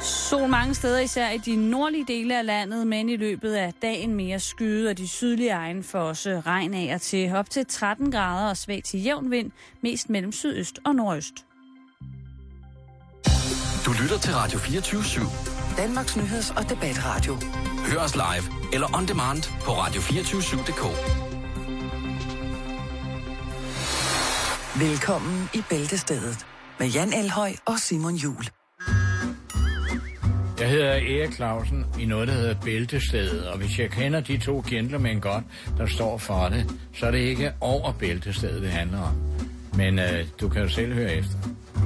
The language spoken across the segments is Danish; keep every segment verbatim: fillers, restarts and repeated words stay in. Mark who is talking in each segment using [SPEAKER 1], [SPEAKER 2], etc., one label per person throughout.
[SPEAKER 1] Sol mange steder, især i de nordlige dele af landet, men i løbet af dagen mere skyde, og de sydlige egne får også regn af og til op til tretten grader og svag til jævn vind, mest mellem sydøst og nordøst.
[SPEAKER 2] Du lytter til Radio fireogtyve syv.
[SPEAKER 3] Danmarks nyheds- og debatradio.
[SPEAKER 2] Hør os live eller on demand på radio to fire syv punktum d k.
[SPEAKER 3] Velkommen i Bæltestedet med Jan Elhøj og Simon Juhl.
[SPEAKER 4] Jeg hedder Erik Clausen i noget, der hedder Bæltestedet, og hvis jeg kender de to gentlemen godt, der står for det, så er det ikke over Bæltestedet, det handler om. Men øh, du kan jo selv høre efter.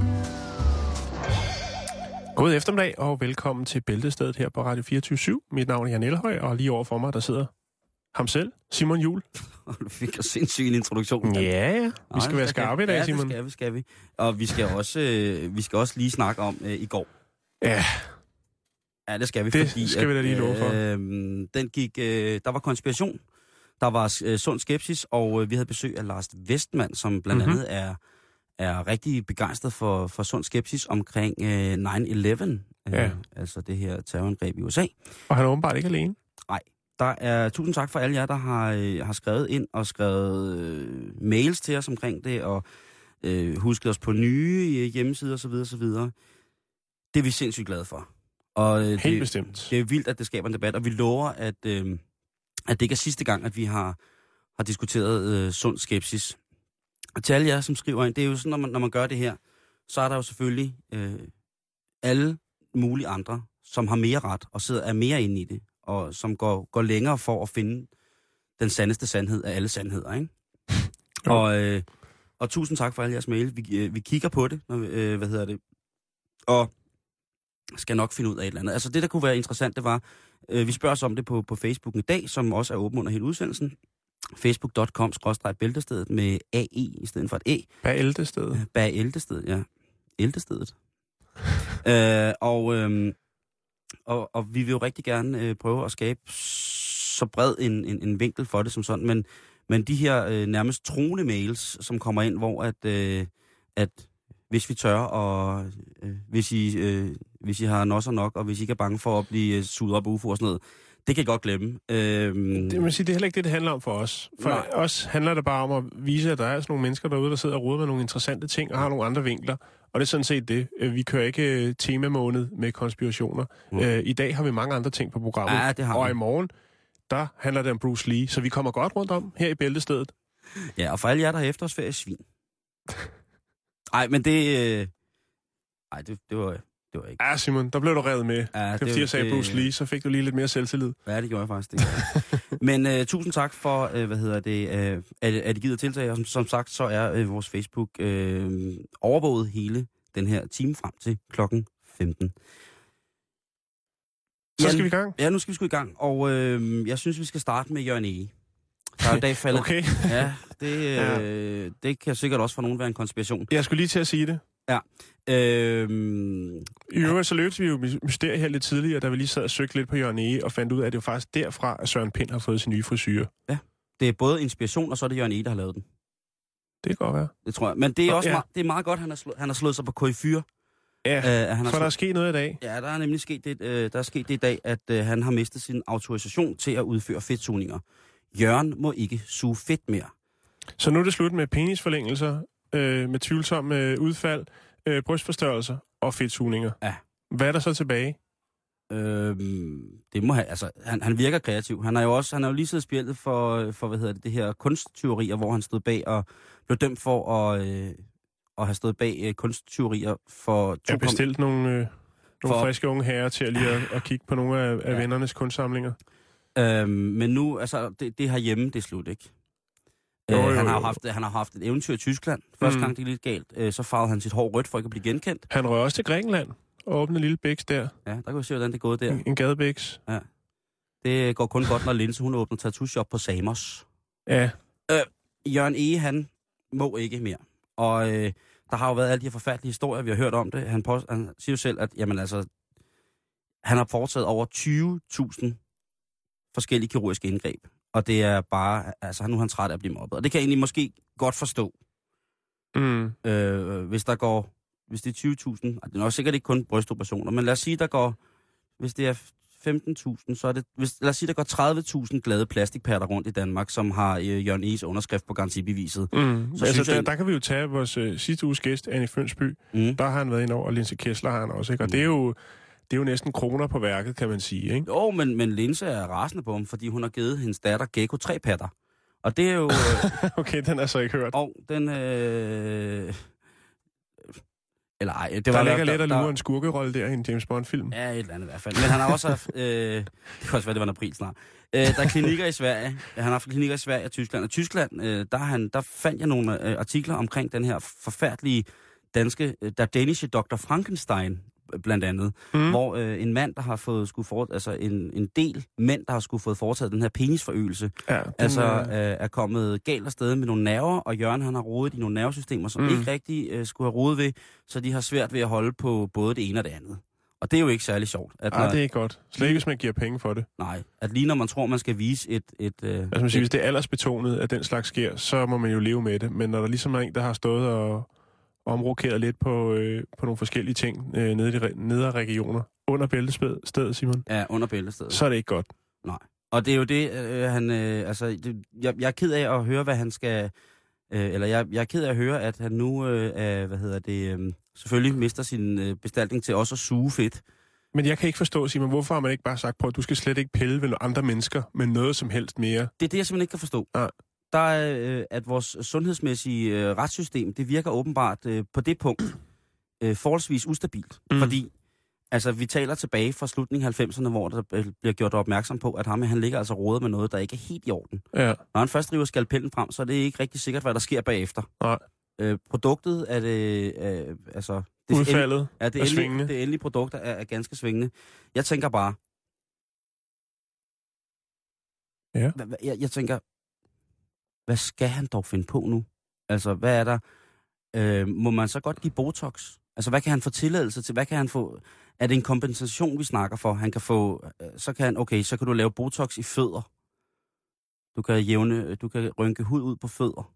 [SPEAKER 5] God eftermiddag og velkommen til Bæltestedet her på Radio fireogtyve syv. Mit navn er Jan Elhøj, og lige over for mig, der sidder ham selv, Simon Juhl.
[SPEAKER 6] Du fik jo sindssygt en introduktion.
[SPEAKER 5] Ja, ja. Vi skal
[SPEAKER 6] Nej,
[SPEAKER 5] være skarpe i dag,
[SPEAKER 6] ja,
[SPEAKER 5] Simon.
[SPEAKER 6] Ja, det skal vi, skal vi. Og vi skal også, øh, vi skal også lige snakke om øh, i går.
[SPEAKER 5] Ja.
[SPEAKER 6] Ja, det skal vi,
[SPEAKER 5] det
[SPEAKER 6] fordi...
[SPEAKER 5] skal at, vi da lige love for.
[SPEAKER 6] Øh, den gik... Øh, der var konspiration, der var øh, sund skepsis, og øh, vi havde besøg af Lars Westman, som blandt mm-hmm. andet er, er rigtig begejstret for, for sund skepsis omkring øh, nine eleven. Øh,
[SPEAKER 5] ja.
[SPEAKER 6] Altså det her terrorangreb i U S A.
[SPEAKER 5] Og han er åbenbart ikke alene.
[SPEAKER 6] Nej. Der er tusind tak for alle jer, der har, øh, har skrevet ind og skrevet øh, mails til os omkring det, og øh, husket os på nye øh, hjemmesider osv. osv. Det er vi sindssygt glade for. Og, øh,
[SPEAKER 5] Helt
[SPEAKER 6] det,
[SPEAKER 5] bestemt.
[SPEAKER 6] Det er vildt, at det skaber en debat, og vi lover, at, øh, at det ikke er sidste gang, at vi har, har diskuteret øh, sund skepsis. Og til alle jer, som skriver ind, det er jo sådan, når man, når man gør det her, så er der jo selvfølgelig øh, alle mulige andre, som har mere ret og sidder er mere inde i det, og som går, går længere for at finde den sandeste sandhed af alle sandheder, ikke? og, øh, og tusind tak for alle jeres mail. Vi, øh, vi kigger på det, når vi, øh, hvad hedder det, og skal nok finde ud af et eller andet. Altså det, der kunne være interessant, det var, øh, vi spørger os om det på, på Facebook i dag, som også er åben under hele udsendelsen. facebook punktum com skråstreg bæltestedet med A E i stedet for et E.
[SPEAKER 5] Bæltestedet.
[SPEAKER 6] Bæltestedet, ja. Bæltestedet. øh, og... Øh, Og, og vi vil jo rigtig gerne øh, prøve at skabe så bred en, en, en vinkel for det som sådan, men, men de her øh, nærmest truende mails, som kommer ind, hvor at, øh, at hvis vi tør, og øh, hvis, I, øh, hvis I har nosser nok, og hvis I ikke er bange for at blive suget op af U F O og sådan noget, det kan I godt glemme. Øhm,
[SPEAKER 5] det, man siger, det er heller ikke det, det handler om for os. For nej. os handler det bare om at vise, at der er sådan nogle mennesker derude, der sidder og roder med nogle interessante ting, og har nogle andre vinkler. Og det er sådan set det. Vi kører ikke temamåned med konspirationer. Mm. Øh, I dag har vi mange andre ting på programmet.
[SPEAKER 6] Ja, det har
[SPEAKER 5] og
[SPEAKER 6] vi.
[SPEAKER 5] i morgen, der handler det om Bruce Lee. Så vi kommer godt rundt om her i Bæltestedet.
[SPEAKER 6] Ja, og for alle jer, der har efterårsferie, svin. Ej, men det... Øh... Ej, det, det var... Det var ikke.
[SPEAKER 5] Ja, Simon, der blev du revet med. Ja, det var fordi, jeg sagde det... Bruce Lee, så fik du lige lidt mere selvtillid.
[SPEAKER 6] Ja, det gjorde jeg faktisk. Det. Men uh, tusind tak for, uh, hvad hedder det, uh, at, at I gider tiltage. Og som, som sagt, så er uh, vores Facebook uh, overvåget hele den her time frem til klokken femten.
[SPEAKER 5] Så Jan, skal vi i gang?
[SPEAKER 6] Ja, nu skal vi sgu i gang. Og uh, jeg synes, vi skal starte med Jørgen Ege. Der er i dag faldet.
[SPEAKER 5] Okay.
[SPEAKER 6] Ja, det, uh, ja, det kan sikkert også for nogen være en konspiration.
[SPEAKER 5] Jeg skulle lige til at sige det.
[SPEAKER 6] Ja. Øhm,
[SPEAKER 5] I øvrigt så løbte vi jo mysteriet her lidt tidligere, da vi lige sad og søgte lidt på Jørgen Ege, og fandt ud af, at det var faktisk derfra, at Søren Pind har fået sin nye frisyre.
[SPEAKER 6] Ja, det er både inspiration, og så er det Jørgen Ege, der har lavet den.
[SPEAKER 5] Det kan godt være.
[SPEAKER 6] Det tror jeg. Men det er også
[SPEAKER 5] ja.
[SPEAKER 6] meget, det er meget godt, at han har, slået, han har slået sig på K fire.
[SPEAKER 5] Ja,
[SPEAKER 6] øh, han
[SPEAKER 5] for
[SPEAKER 6] slået...
[SPEAKER 5] der er sket noget i dag.
[SPEAKER 6] Ja, der er nemlig sket det, øh, der er sket det i dag, at øh, han har mistet sin autorisation til at udføre fedtsugninger. Jørgen må ikke suge fedt mere. Så
[SPEAKER 5] nu er det slut med penisforlængelser, øh, med tvivlsomme øh, udfald, øh, brystforstørrelser og fedtsugninger.
[SPEAKER 6] Ja.
[SPEAKER 5] Hvad er der så tilbage?
[SPEAKER 6] Øhm, det må have, altså, han, han virker kreativ. Han har jo også, han har jo lige siddet spjældet for, for, hvad hedder det, det her kunsttyverier, hvor han stod bag og blev dømt for at, øh, at have stået bag øh, kunsttyverier for...
[SPEAKER 5] Jeg har bestilt kom... nogle, øh, nogle
[SPEAKER 6] for...
[SPEAKER 5] friske unge herrer til at lige at, at kigge på nogle af, af ja. vennernes kunstsamlinger.
[SPEAKER 6] Øhm, men nu, altså, det, det herhjemme, det er slut, ikke? Jo, jo, jo. Han, har haft, han har haft et eventyr i Tyskland. Første mm. gang det gik lidt galt, øh, så farvede han sit hår rødt for ikke at blive genkendt.
[SPEAKER 5] Han røg også til Grækenland og åbnede en lille bæks der.
[SPEAKER 6] Ja, der kan vi se, hvordan det er gået der.
[SPEAKER 5] En, en gadebæks.
[SPEAKER 6] Ja. Det går kun godt, når Linse, hun åbner tattoo-shop på Samos.
[SPEAKER 5] Ja.
[SPEAKER 6] Øh, Jørgen Ege, han må ikke mere. Og øh, der har jo været alle de her forfærdelige historier, vi har hørt om det. Han, på, han siger jo selv, at jamen, altså, han har foretaget over tyve tusind forskellige kirurgiske indgreb. Og det er bare, altså nu er han træt af at blive mobbet. Og det kan jeg egentlig måske godt forstå.
[SPEAKER 5] Mm.
[SPEAKER 6] Øh, hvis der går hvis det er tyve tusind, det er nok sikkert ikke kun brystoperationer, men lad os sige, der går, hvis det er femten tusind, så er det, hvis, lad os sige, der går tredive tusind glade plastikpatter rundt i Danmark, som har øh, Jørgen E's underskrift på garantibeviset.
[SPEAKER 5] Mm.
[SPEAKER 6] Så
[SPEAKER 5] altså,
[SPEAKER 6] synes
[SPEAKER 5] der,
[SPEAKER 6] jeg,
[SPEAKER 5] der kan vi jo tage vores øh, sidste uges gæst, Annie Fønsby. Mm. Der har han været ind over, og Linse Kessler har han også, ikke? Og mm. det er jo det er jo næsten kroner på værket, kan man sige, ikke?
[SPEAKER 6] Jo, men, men Linse er rasende på ham, fordi hun har givet hendes datter Gekko tre patter. Og det er jo... Øh,
[SPEAKER 5] okay, den er så ikke hørt.
[SPEAKER 6] Og den... Øh, eller ej, det
[SPEAKER 5] der
[SPEAKER 6] var...
[SPEAKER 5] Der ligger
[SPEAKER 6] der,
[SPEAKER 5] lidt at
[SPEAKER 6] der,
[SPEAKER 5] lure en skurkerolle der i en James Bond-film.
[SPEAKER 6] Ja, et eller andet i hvert fald. Men han har også haft... Øh, det kan også være, det var en april snart. Øh, der er klinikker i Sverige. Han har haft klinikker i Sverige og Tyskland. Og Tyskland, øh, der, han, der fandt jeg nogle øh, artikler omkring den her forfærdelige danske... Øh, der Danish doktor Frankenstein, blandt andet, mm. hvor øh, en mand, der har fået skulle for, altså en, en del mænd, der har skulle fået foretaget den her penisforøgelse, ja, den, altså øh, er kommet galt afsted med nogle nerver, og Jørgen han har rodet i nogle nervesystemer, som mm. ikke rigtig øh, skulle have rodet ved, så de har svært ved at holde på både det ene og det andet. Og det er jo ikke særlig sjovt.
[SPEAKER 5] At Nej, når, det er ikke godt. Slet ikke, hvis man giver penge for det.
[SPEAKER 6] Nej, at lige når man tror, man skal vise et... et øh,
[SPEAKER 5] altså man siger, et, hvis det er aldersbetonet, at den slags sker, så må man jo leve med det. Men når der ligesom er en, der har stået og omrokeret lidt på, øh, på nogle forskellige ting øh, nede i de nedre regioner. Under bæltestedet, Simon.
[SPEAKER 6] Ja, under bæltestedet.
[SPEAKER 5] Så er det ikke godt.
[SPEAKER 6] Nej. Og det er jo det, øh, han... Øh, altså, det, jeg, jeg er ked af at høre, hvad han skal... Øh, eller jeg, jeg er ked af at høre, at han nu, øh, er, hvad hedder det... Øh, selvfølgelig mister sin øh, bestaltning til også at suge fedt.
[SPEAKER 5] Men jeg kan ikke forstå, Simon, hvorfor har man ikke bare sagt på, at du skal slet ikke pille ved andre mennesker med noget som helst mere?
[SPEAKER 6] Det er det, jeg simpelthen ikke kan forstå.
[SPEAKER 5] Ja.
[SPEAKER 6] Der er, øh, at vores sundhedsmæssige øh, retssystem, det virker åbenbart øh, på det punkt øh, forholdsvis ustabilt. Mm. Fordi, altså, vi taler tilbage fra slutningen af halvfemserne, hvor der øh, bliver gjort opmærksom på, at ham, han ligger altså rodet med noget, der ikke er helt i orden. Ja. Når han først driver skalpellen frem, så er det ikke rigtig sikkert, hvad der sker bagefter.
[SPEAKER 5] Nej.
[SPEAKER 6] Øh, produktet er det, øh, altså... Det
[SPEAKER 5] Udfaldet
[SPEAKER 6] end, ja, det
[SPEAKER 5] er
[SPEAKER 6] endelige,
[SPEAKER 5] svingende.
[SPEAKER 6] Det endelige produkt er, er ganske svingende. Jeg tænker bare...
[SPEAKER 5] Ja.
[SPEAKER 6] Jeg, jeg tænker... Hvad skal han dog finde på nu? Altså, hvad er der? Øh, må man så godt give Botox? Altså, hvad kan han få tilladelse til? Hvad kan han få? Er det en kompensation, vi snakker for? Han kan få... Øh, så kan han... Okay, så kan du lave Botox i fødder. Du kan jævne... Du kan rynke hud ud på fødder.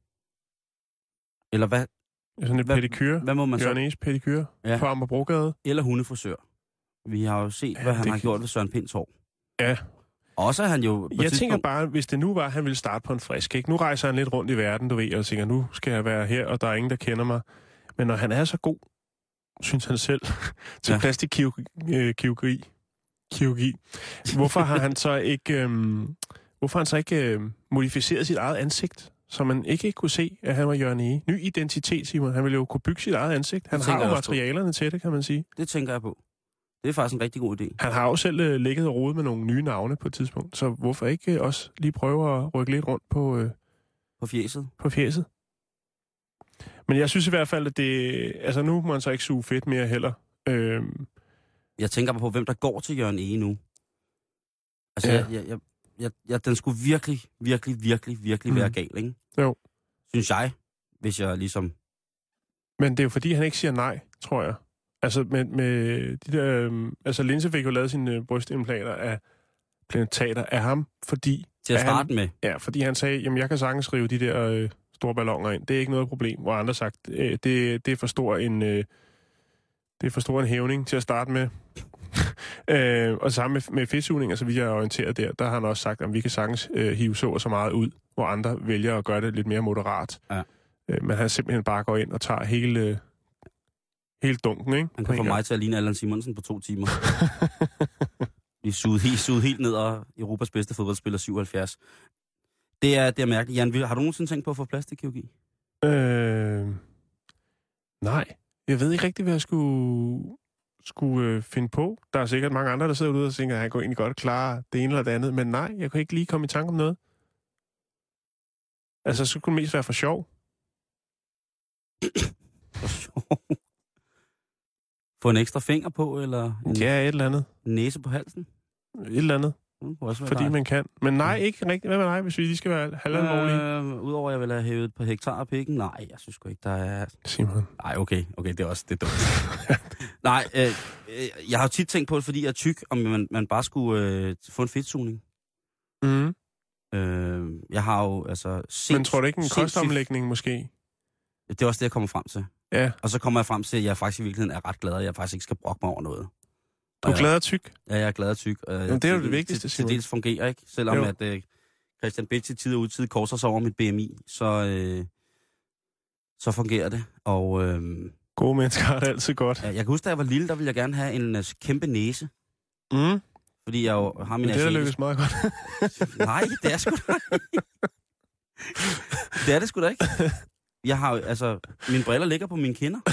[SPEAKER 6] Eller hvad?
[SPEAKER 5] Sådan et pedikyr.
[SPEAKER 6] Hvad må man så?
[SPEAKER 5] Jørgen E's pedikyr. Ja. På Amagerbrogade.
[SPEAKER 6] Eller hundefrisør. Vi har jo set, ja, hvad han har kan... gjort ved Søren Pinds hår.
[SPEAKER 5] Ja.
[SPEAKER 6] Også er han jo...
[SPEAKER 5] Jeg tidspunkt... tænker bare, hvis det nu var, at han ville starte på en frisk, ikke? Nu rejser han lidt rundt i verden, du ved, og tænker, nu skal jeg være her, og der er ingen, der kender mig. Men når han er så god, synes han selv, til ja. plastikkirurgi, kirurgi, hvorfor har han så ikke, øhm, hvorfor har han så ikke øhm, modificeret sit eget ansigt, så man ikke, ikke kunne se, at han var Jørgen E. Ny identitet, Simon. Han ville jo kunne bygge sit eget ansigt. Han har jo materialerne på. Til det, kan man sige.
[SPEAKER 6] Det tænker jeg på. Det er faktisk en rigtig god idé.
[SPEAKER 5] Han har jo selv uh, ligget og rodet med nogle nye navne på et tidspunkt, så hvorfor ikke uh, også lige prøve at rykke lidt rundt på... Uh,
[SPEAKER 6] på fjeset?
[SPEAKER 5] På fjeset. Men jeg synes i hvert fald, at det... Altså, nu må han så ikke suge fedt mere heller. Uh,
[SPEAKER 6] jeg tænker på, hvem der går til Jørgen E. nu. Altså, ja. jeg, jeg, jeg, jeg, den skulle virkelig, virkelig, virkelig, virkelig mm. være gal, ikke?
[SPEAKER 5] Jo.
[SPEAKER 6] Synes jeg, hvis jeg ligesom...
[SPEAKER 5] Men det er jo fordi, han ikke siger nej, tror jeg. Altså, med, med de der... Øh, altså, Linse fik jo lavet sine øh, brystimplanter af plantater af ham, fordi...
[SPEAKER 6] Til at starte
[SPEAKER 5] han,
[SPEAKER 6] med?
[SPEAKER 5] Ja, fordi han sagde, jamen, jeg kan sagtens rive de der øh, store balloner ind. Det er ikke noget problem. Hvor andre sagt, øh, det, det er for stor en... Øh, det er for stor en hævning til at starte med. øh, og sammen med, med fedtsugninger, så vi er orienteret der, der har han også sagt, at vi kan sagtens øh, hive så og så meget ud, hvor andre vælger at gøre det lidt mere moderat. Ja. Øh, men han simpelthen bare går ind og tager hele... Øh, hele dunken, ikke?
[SPEAKER 6] Han kan få mig til at ligne Allan Simonsen på to timer. Vi er suget helt, suget helt ned af Europas bedste fodboldspiller, syvoghalvfjerds. Det er, det er mærkeligt. Jan, har du nogensinde tænkt på at få plastikkirurgi?
[SPEAKER 5] Øh, nej. Jeg ved ikke rigtig, hvad jeg skulle, skulle øh, finde på. Der er sikkert mange andre, der sidder ude og tænker, at han kunne egentlig godt klare det ene eller det andet. Men nej, jeg kunne ikke lige komme i tanke om noget. Altså, så kunne det mest være for sjov.
[SPEAKER 6] For sjov? Få en ekstra finger på, eller en,
[SPEAKER 5] ja, et eller andet.
[SPEAKER 6] En næse på halsen?
[SPEAKER 5] Et eller andet.
[SPEAKER 6] Mm, fordi
[SPEAKER 5] dig. Man kan. Men nej, ikke rigtigt. Hvad med dig, hvis vi lige skal være halvalvorlige?
[SPEAKER 6] Øh, Udover at jeg vil have hævet et par hektar af pikken? Nej, jeg synes sgu ikke, der er...
[SPEAKER 5] Simon.
[SPEAKER 6] Nej, okay. Okay, det er også det er dumt. Nej, øh, jeg har jo tit tænkt på det, fordi jeg er tyk, om man, man bare skulle øh, få en fedtsugning.
[SPEAKER 5] Mm.
[SPEAKER 6] Øh, jeg har jo altså... Sinds,
[SPEAKER 5] Men tror du ikke en kostomlægning måske?
[SPEAKER 6] Det er også det, jeg kommer frem til.
[SPEAKER 5] Ja.
[SPEAKER 6] Og så kommer jeg frem til, at jeg faktisk i virkeligheden er ret glad, og jeg faktisk ikke skal brokke mig over noget.
[SPEAKER 5] Du er glad og tyk?
[SPEAKER 6] Ja, jeg er glad og tyk. Og
[SPEAKER 5] Jamen, det er jo det vigtigste,
[SPEAKER 6] til,
[SPEAKER 5] Simon.
[SPEAKER 6] til dels fungerer, ikke? Selvom
[SPEAKER 5] jo.
[SPEAKER 6] at øh, Christian Bitz i tid og udtid korser sig over mit B M I, så, øh, så fungerer det. Og øh,
[SPEAKER 5] gode mennesker har det altid godt.
[SPEAKER 6] ja, jeg kan huske, da jeg var lille, der ville jeg gerne have en uh, kæmpe næse.
[SPEAKER 5] Mm.
[SPEAKER 6] Fordi jeg jo har min
[SPEAKER 5] Men det er
[SPEAKER 6] asiatisk...
[SPEAKER 5] lykkes meget godt.
[SPEAKER 6] Nej, det er sgu da ikke. Det er det sgu da ikke. Jeg har jo, altså, mine briller ligger på mine kinder.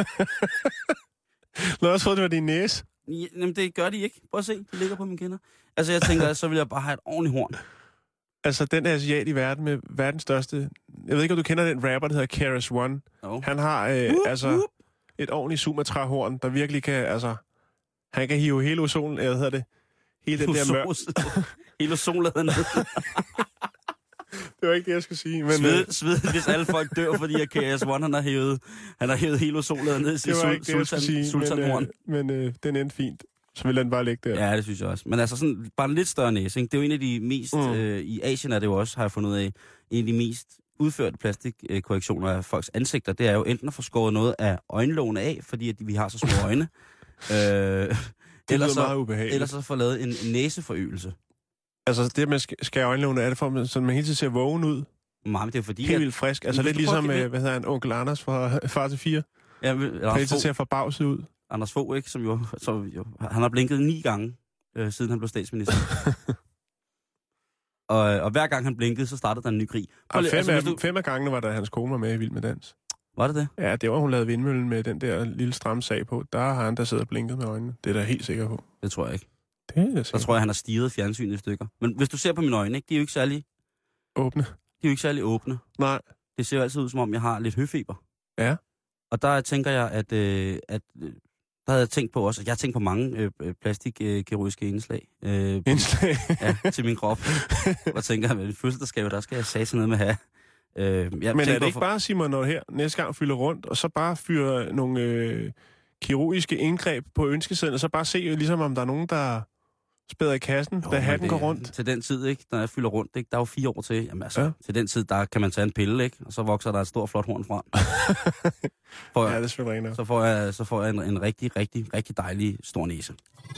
[SPEAKER 5] Nå, jeg troede, det var din næse.
[SPEAKER 6] Ja, jamen, det gør de ikke. Prøv at se, de ligger på mine kinder. Altså, jeg tænker, så vil jeg bare have et ordentligt horn.
[SPEAKER 5] Altså, den asiat i verden med verdens største... Jeg ved ikke, om du kender den rapper, der hedder K R S One.
[SPEAKER 6] Oh.
[SPEAKER 5] Han har øh,
[SPEAKER 6] Uh,
[SPEAKER 5] altså
[SPEAKER 6] uh.
[SPEAKER 5] et ordentligt Sumatra-horn, der virkelig kan... Altså, han kan hive hele solen, hvad hedder det? Hele den der mør...
[SPEAKER 6] Hele solen ned.
[SPEAKER 5] Det var ikke det, jeg skulle sige. Men,
[SPEAKER 6] Sved,
[SPEAKER 5] øh,
[SPEAKER 6] sved, hvis alle folk dør, fordi at K S one han har hævet, han har hævet hele solen ned i sit
[SPEAKER 5] det var
[SPEAKER 6] sul,
[SPEAKER 5] ikke det, jeg skulle sige.
[SPEAKER 6] sultanhorn.
[SPEAKER 5] Men, øh, men øh, den endte fint. Så vil den bare ligge der.
[SPEAKER 6] Ja, det synes jeg også. Men altså sådan, bare en lidt større næse, ikke? Det er jo en af de mest, mm. øh, i Asien er det jo også, har jeg fundet ud af, en af de mest udførte plastikkorrektioner af folks ansigter, det er jo enten at få skåret noget af øjenlågene af, fordi at vi har så små øjne, øh, eller, så, eller så få lavet en næseforøgelse.
[SPEAKER 5] Altså det med skære øjenlågene, er det for, så man hele tiden ser vågen ud?
[SPEAKER 6] Nej, men det er fordi...
[SPEAKER 5] Helt vildt frisk. Altså lidt ligesom,
[SPEAKER 6] med,
[SPEAKER 5] hvad hedder han, onkel Anders fra Far til fire.
[SPEAKER 6] Ja, men,
[SPEAKER 5] Anders Fogh. Til at forbavset ud.
[SPEAKER 6] Anders Fogh, ikke? Som jo, som jo... Han har blinket ni gange, øh, siden han blev statsminister. og, og hver gang han blinkede, så startede der en ny krig.
[SPEAKER 5] Og fem,
[SPEAKER 6] altså,
[SPEAKER 5] af,
[SPEAKER 6] du...
[SPEAKER 5] fem af gangene var der, hans kone var med i Vild med Dans.
[SPEAKER 6] Var det det?
[SPEAKER 5] Ja, det var, hun lavede vindmøllen med den der lille stramme sag på. Der har han, der sidder og blinket med øjnene. Det er da helt sikker på.
[SPEAKER 6] Det tror jeg ikke.
[SPEAKER 5] Det er jeg
[SPEAKER 6] Så tror jeg, han har stirret fjernsynet i stykker. Men hvis du ser på mine øjne, ikke? De er jo ikke særlig...
[SPEAKER 5] Åbne?
[SPEAKER 6] De er jo ikke særlig åbne.
[SPEAKER 5] Nej.
[SPEAKER 6] Det ser jo altid ud, som om jeg har lidt høfeber.
[SPEAKER 5] Ja.
[SPEAKER 6] Og der tænker jeg, at... Øh, at øh, der havde jeg tænkt på også... Jeg har tænkt på mange øh, plastikkirurgiske øh, indslag. Øh,
[SPEAKER 5] indslag?
[SPEAKER 6] Ja, til min krop. Og tænker jeg, at i fødselsdagsgave, der skal jeg sige sådan noget med at have. Øh, jeg
[SPEAKER 5] Men er det ikke
[SPEAKER 6] for...
[SPEAKER 5] bare, Simon, når her næste gang fylder rundt, og så bare fyre nogle øh, kirurgiske indgreb på ønskesedlen, og så bare se, ligesom om der er nogen, der spæder i kassen, jo, da hatten går rundt?
[SPEAKER 6] Til den tid, ikke, når jeg fylder rundt, ikke, der er jo fire år til. Jamen altså,
[SPEAKER 5] ja.
[SPEAKER 6] Til den tid, der kan man tage en pille, ikke, og så vokser der et stort, flot horn frem. Får jeg,
[SPEAKER 5] ja, det er selvfølgelig rigtigt.
[SPEAKER 6] Så får jeg, så får jeg en, en rigtig, rigtig, rigtig dejlig stor næse.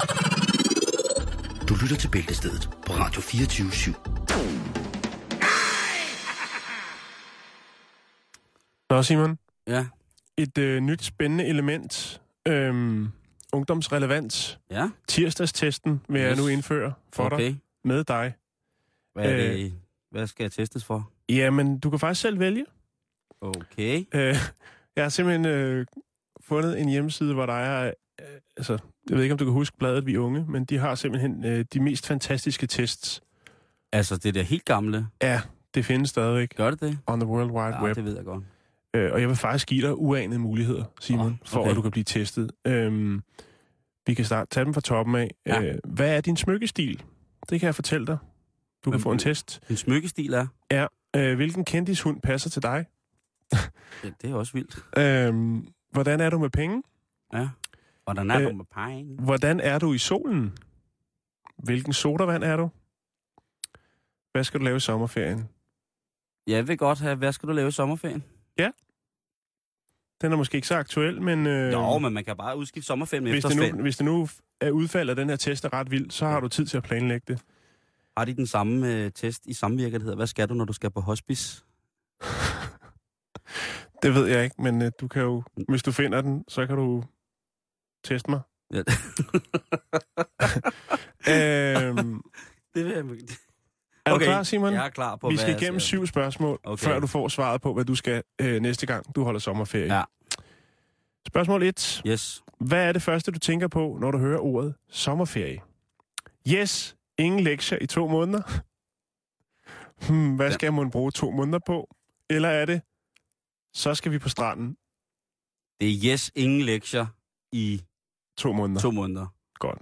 [SPEAKER 2] Du lytter til Bæltestedet på Radio fireogtyve syv.
[SPEAKER 5] Nå, Simon.
[SPEAKER 6] Ja.
[SPEAKER 5] Et øh, nyt spændende element. Øhm, ungdomsrelevans.
[SPEAKER 6] Ja.
[SPEAKER 5] Tirsdagstesten vil yes. jeg nu indføre for
[SPEAKER 6] okay.
[SPEAKER 5] dig. Med dig.
[SPEAKER 6] Hvad, er det, øh, hvad skal jeg testes for?
[SPEAKER 5] Jamen, du kan faktisk selv vælge.
[SPEAKER 6] Okay.
[SPEAKER 5] Øh, jeg har simpelthen øh, fundet en hjemmeside, hvor der er... Øh, altså, jeg ved ikke, om du kan huske bladet Vi Unge, men de har simpelthen øh, de mest fantastiske tests.
[SPEAKER 6] Altså, det der helt gamle?
[SPEAKER 5] Ja, det findes stadigvæk.
[SPEAKER 6] Gør det det?
[SPEAKER 5] On the World Wide
[SPEAKER 6] ja,
[SPEAKER 5] Web.
[SPEAKER 6] det ved jeg godt.
[SPEAKER 5] Øh, og jeg vil faktisk give dig uanede muligheder, Simon, oh, okay. for at du kan blive testet. Øhm, vi kan starte, tage dem fra toppen af. Ja. Øh, hvad er din smykkestil? Det kan jeg fortælle dig. Du kan Hvem, få en test.
[SPEAKER 6] Din smykkestil er?
[SPEAKER 5] Ja. Øh, hvilken kendishund passer til dig?
[SPEAKER 6] Ja, det er også vildt.
[SPEAKER 5] Øhm, hvordan er du med penge?
[SPEAKER 6] Ja. Hvordan er øh, du med penge?
[SPEAKER 5] Hvordan er du i solen? Hvilken sodavand er du? Hvad skal du lave i sommerferien?
[SPEAKER 6] Jeg vil godt have, hvad skal du lave i sommerferien?
[SPEAKER 5] Ja. Den er måske ikke så aktuel, men... Øh,
[SPEAKER 6] jo, men man kan bare udskifte sommerferien med
[SPEAKER 5] hvis
[SPEAKER 6] efterårsferien.
[SPEAKER 5] Det nu, hvis det nu er udfald af den her test er ret vild, så har du tid til at planlægge det.
[SPEAKER 6] Har de den samme øh, test i samvirke, der hedder, hvad skal du, når du skal på hospice?
[SPEAKER 5] Det ved jeg ikke, men øh, du kan jo... Hvis du finder den, så kan du teste mig.
[SPEAKER 6] Ja.
[SPEAKER 5] øhm,
[SPEAKER 6] det vil jeg...
[SPEAKER 5] Er
[SPEAKER 6] okay,
[SPEAKER 5] du klar, Simon?
[SPEAKER 6] Jeg er klar på,
[SPEAKER 5] Vi
[SPEAKER 6] hvad
[SPEAKER 5] skal igennem syv spørgsmål, okay. før du får svaret på, hvad du skal øh, næste gang, du holder sommerferie.
[SPEAKER 6] Ja.
[SPEAKER 5] Spørgsmål et.
[SPEAKER 6] Yes.
[SPEAKER 5] Hvad er det første, du tænker på, når du hører ordet sommerferie? Yes, ingen lektier i to måneder. Hmm, hvad skal ja. man bruge to måneder på? Eller er det, så skal vi på stranden?
[SPEAKER 6] Det er yes, ingen lektier i
[SPEAKER 5] to måneder.
[SPEAKER 6] To måneder.
[SPEAKER 5] Godt.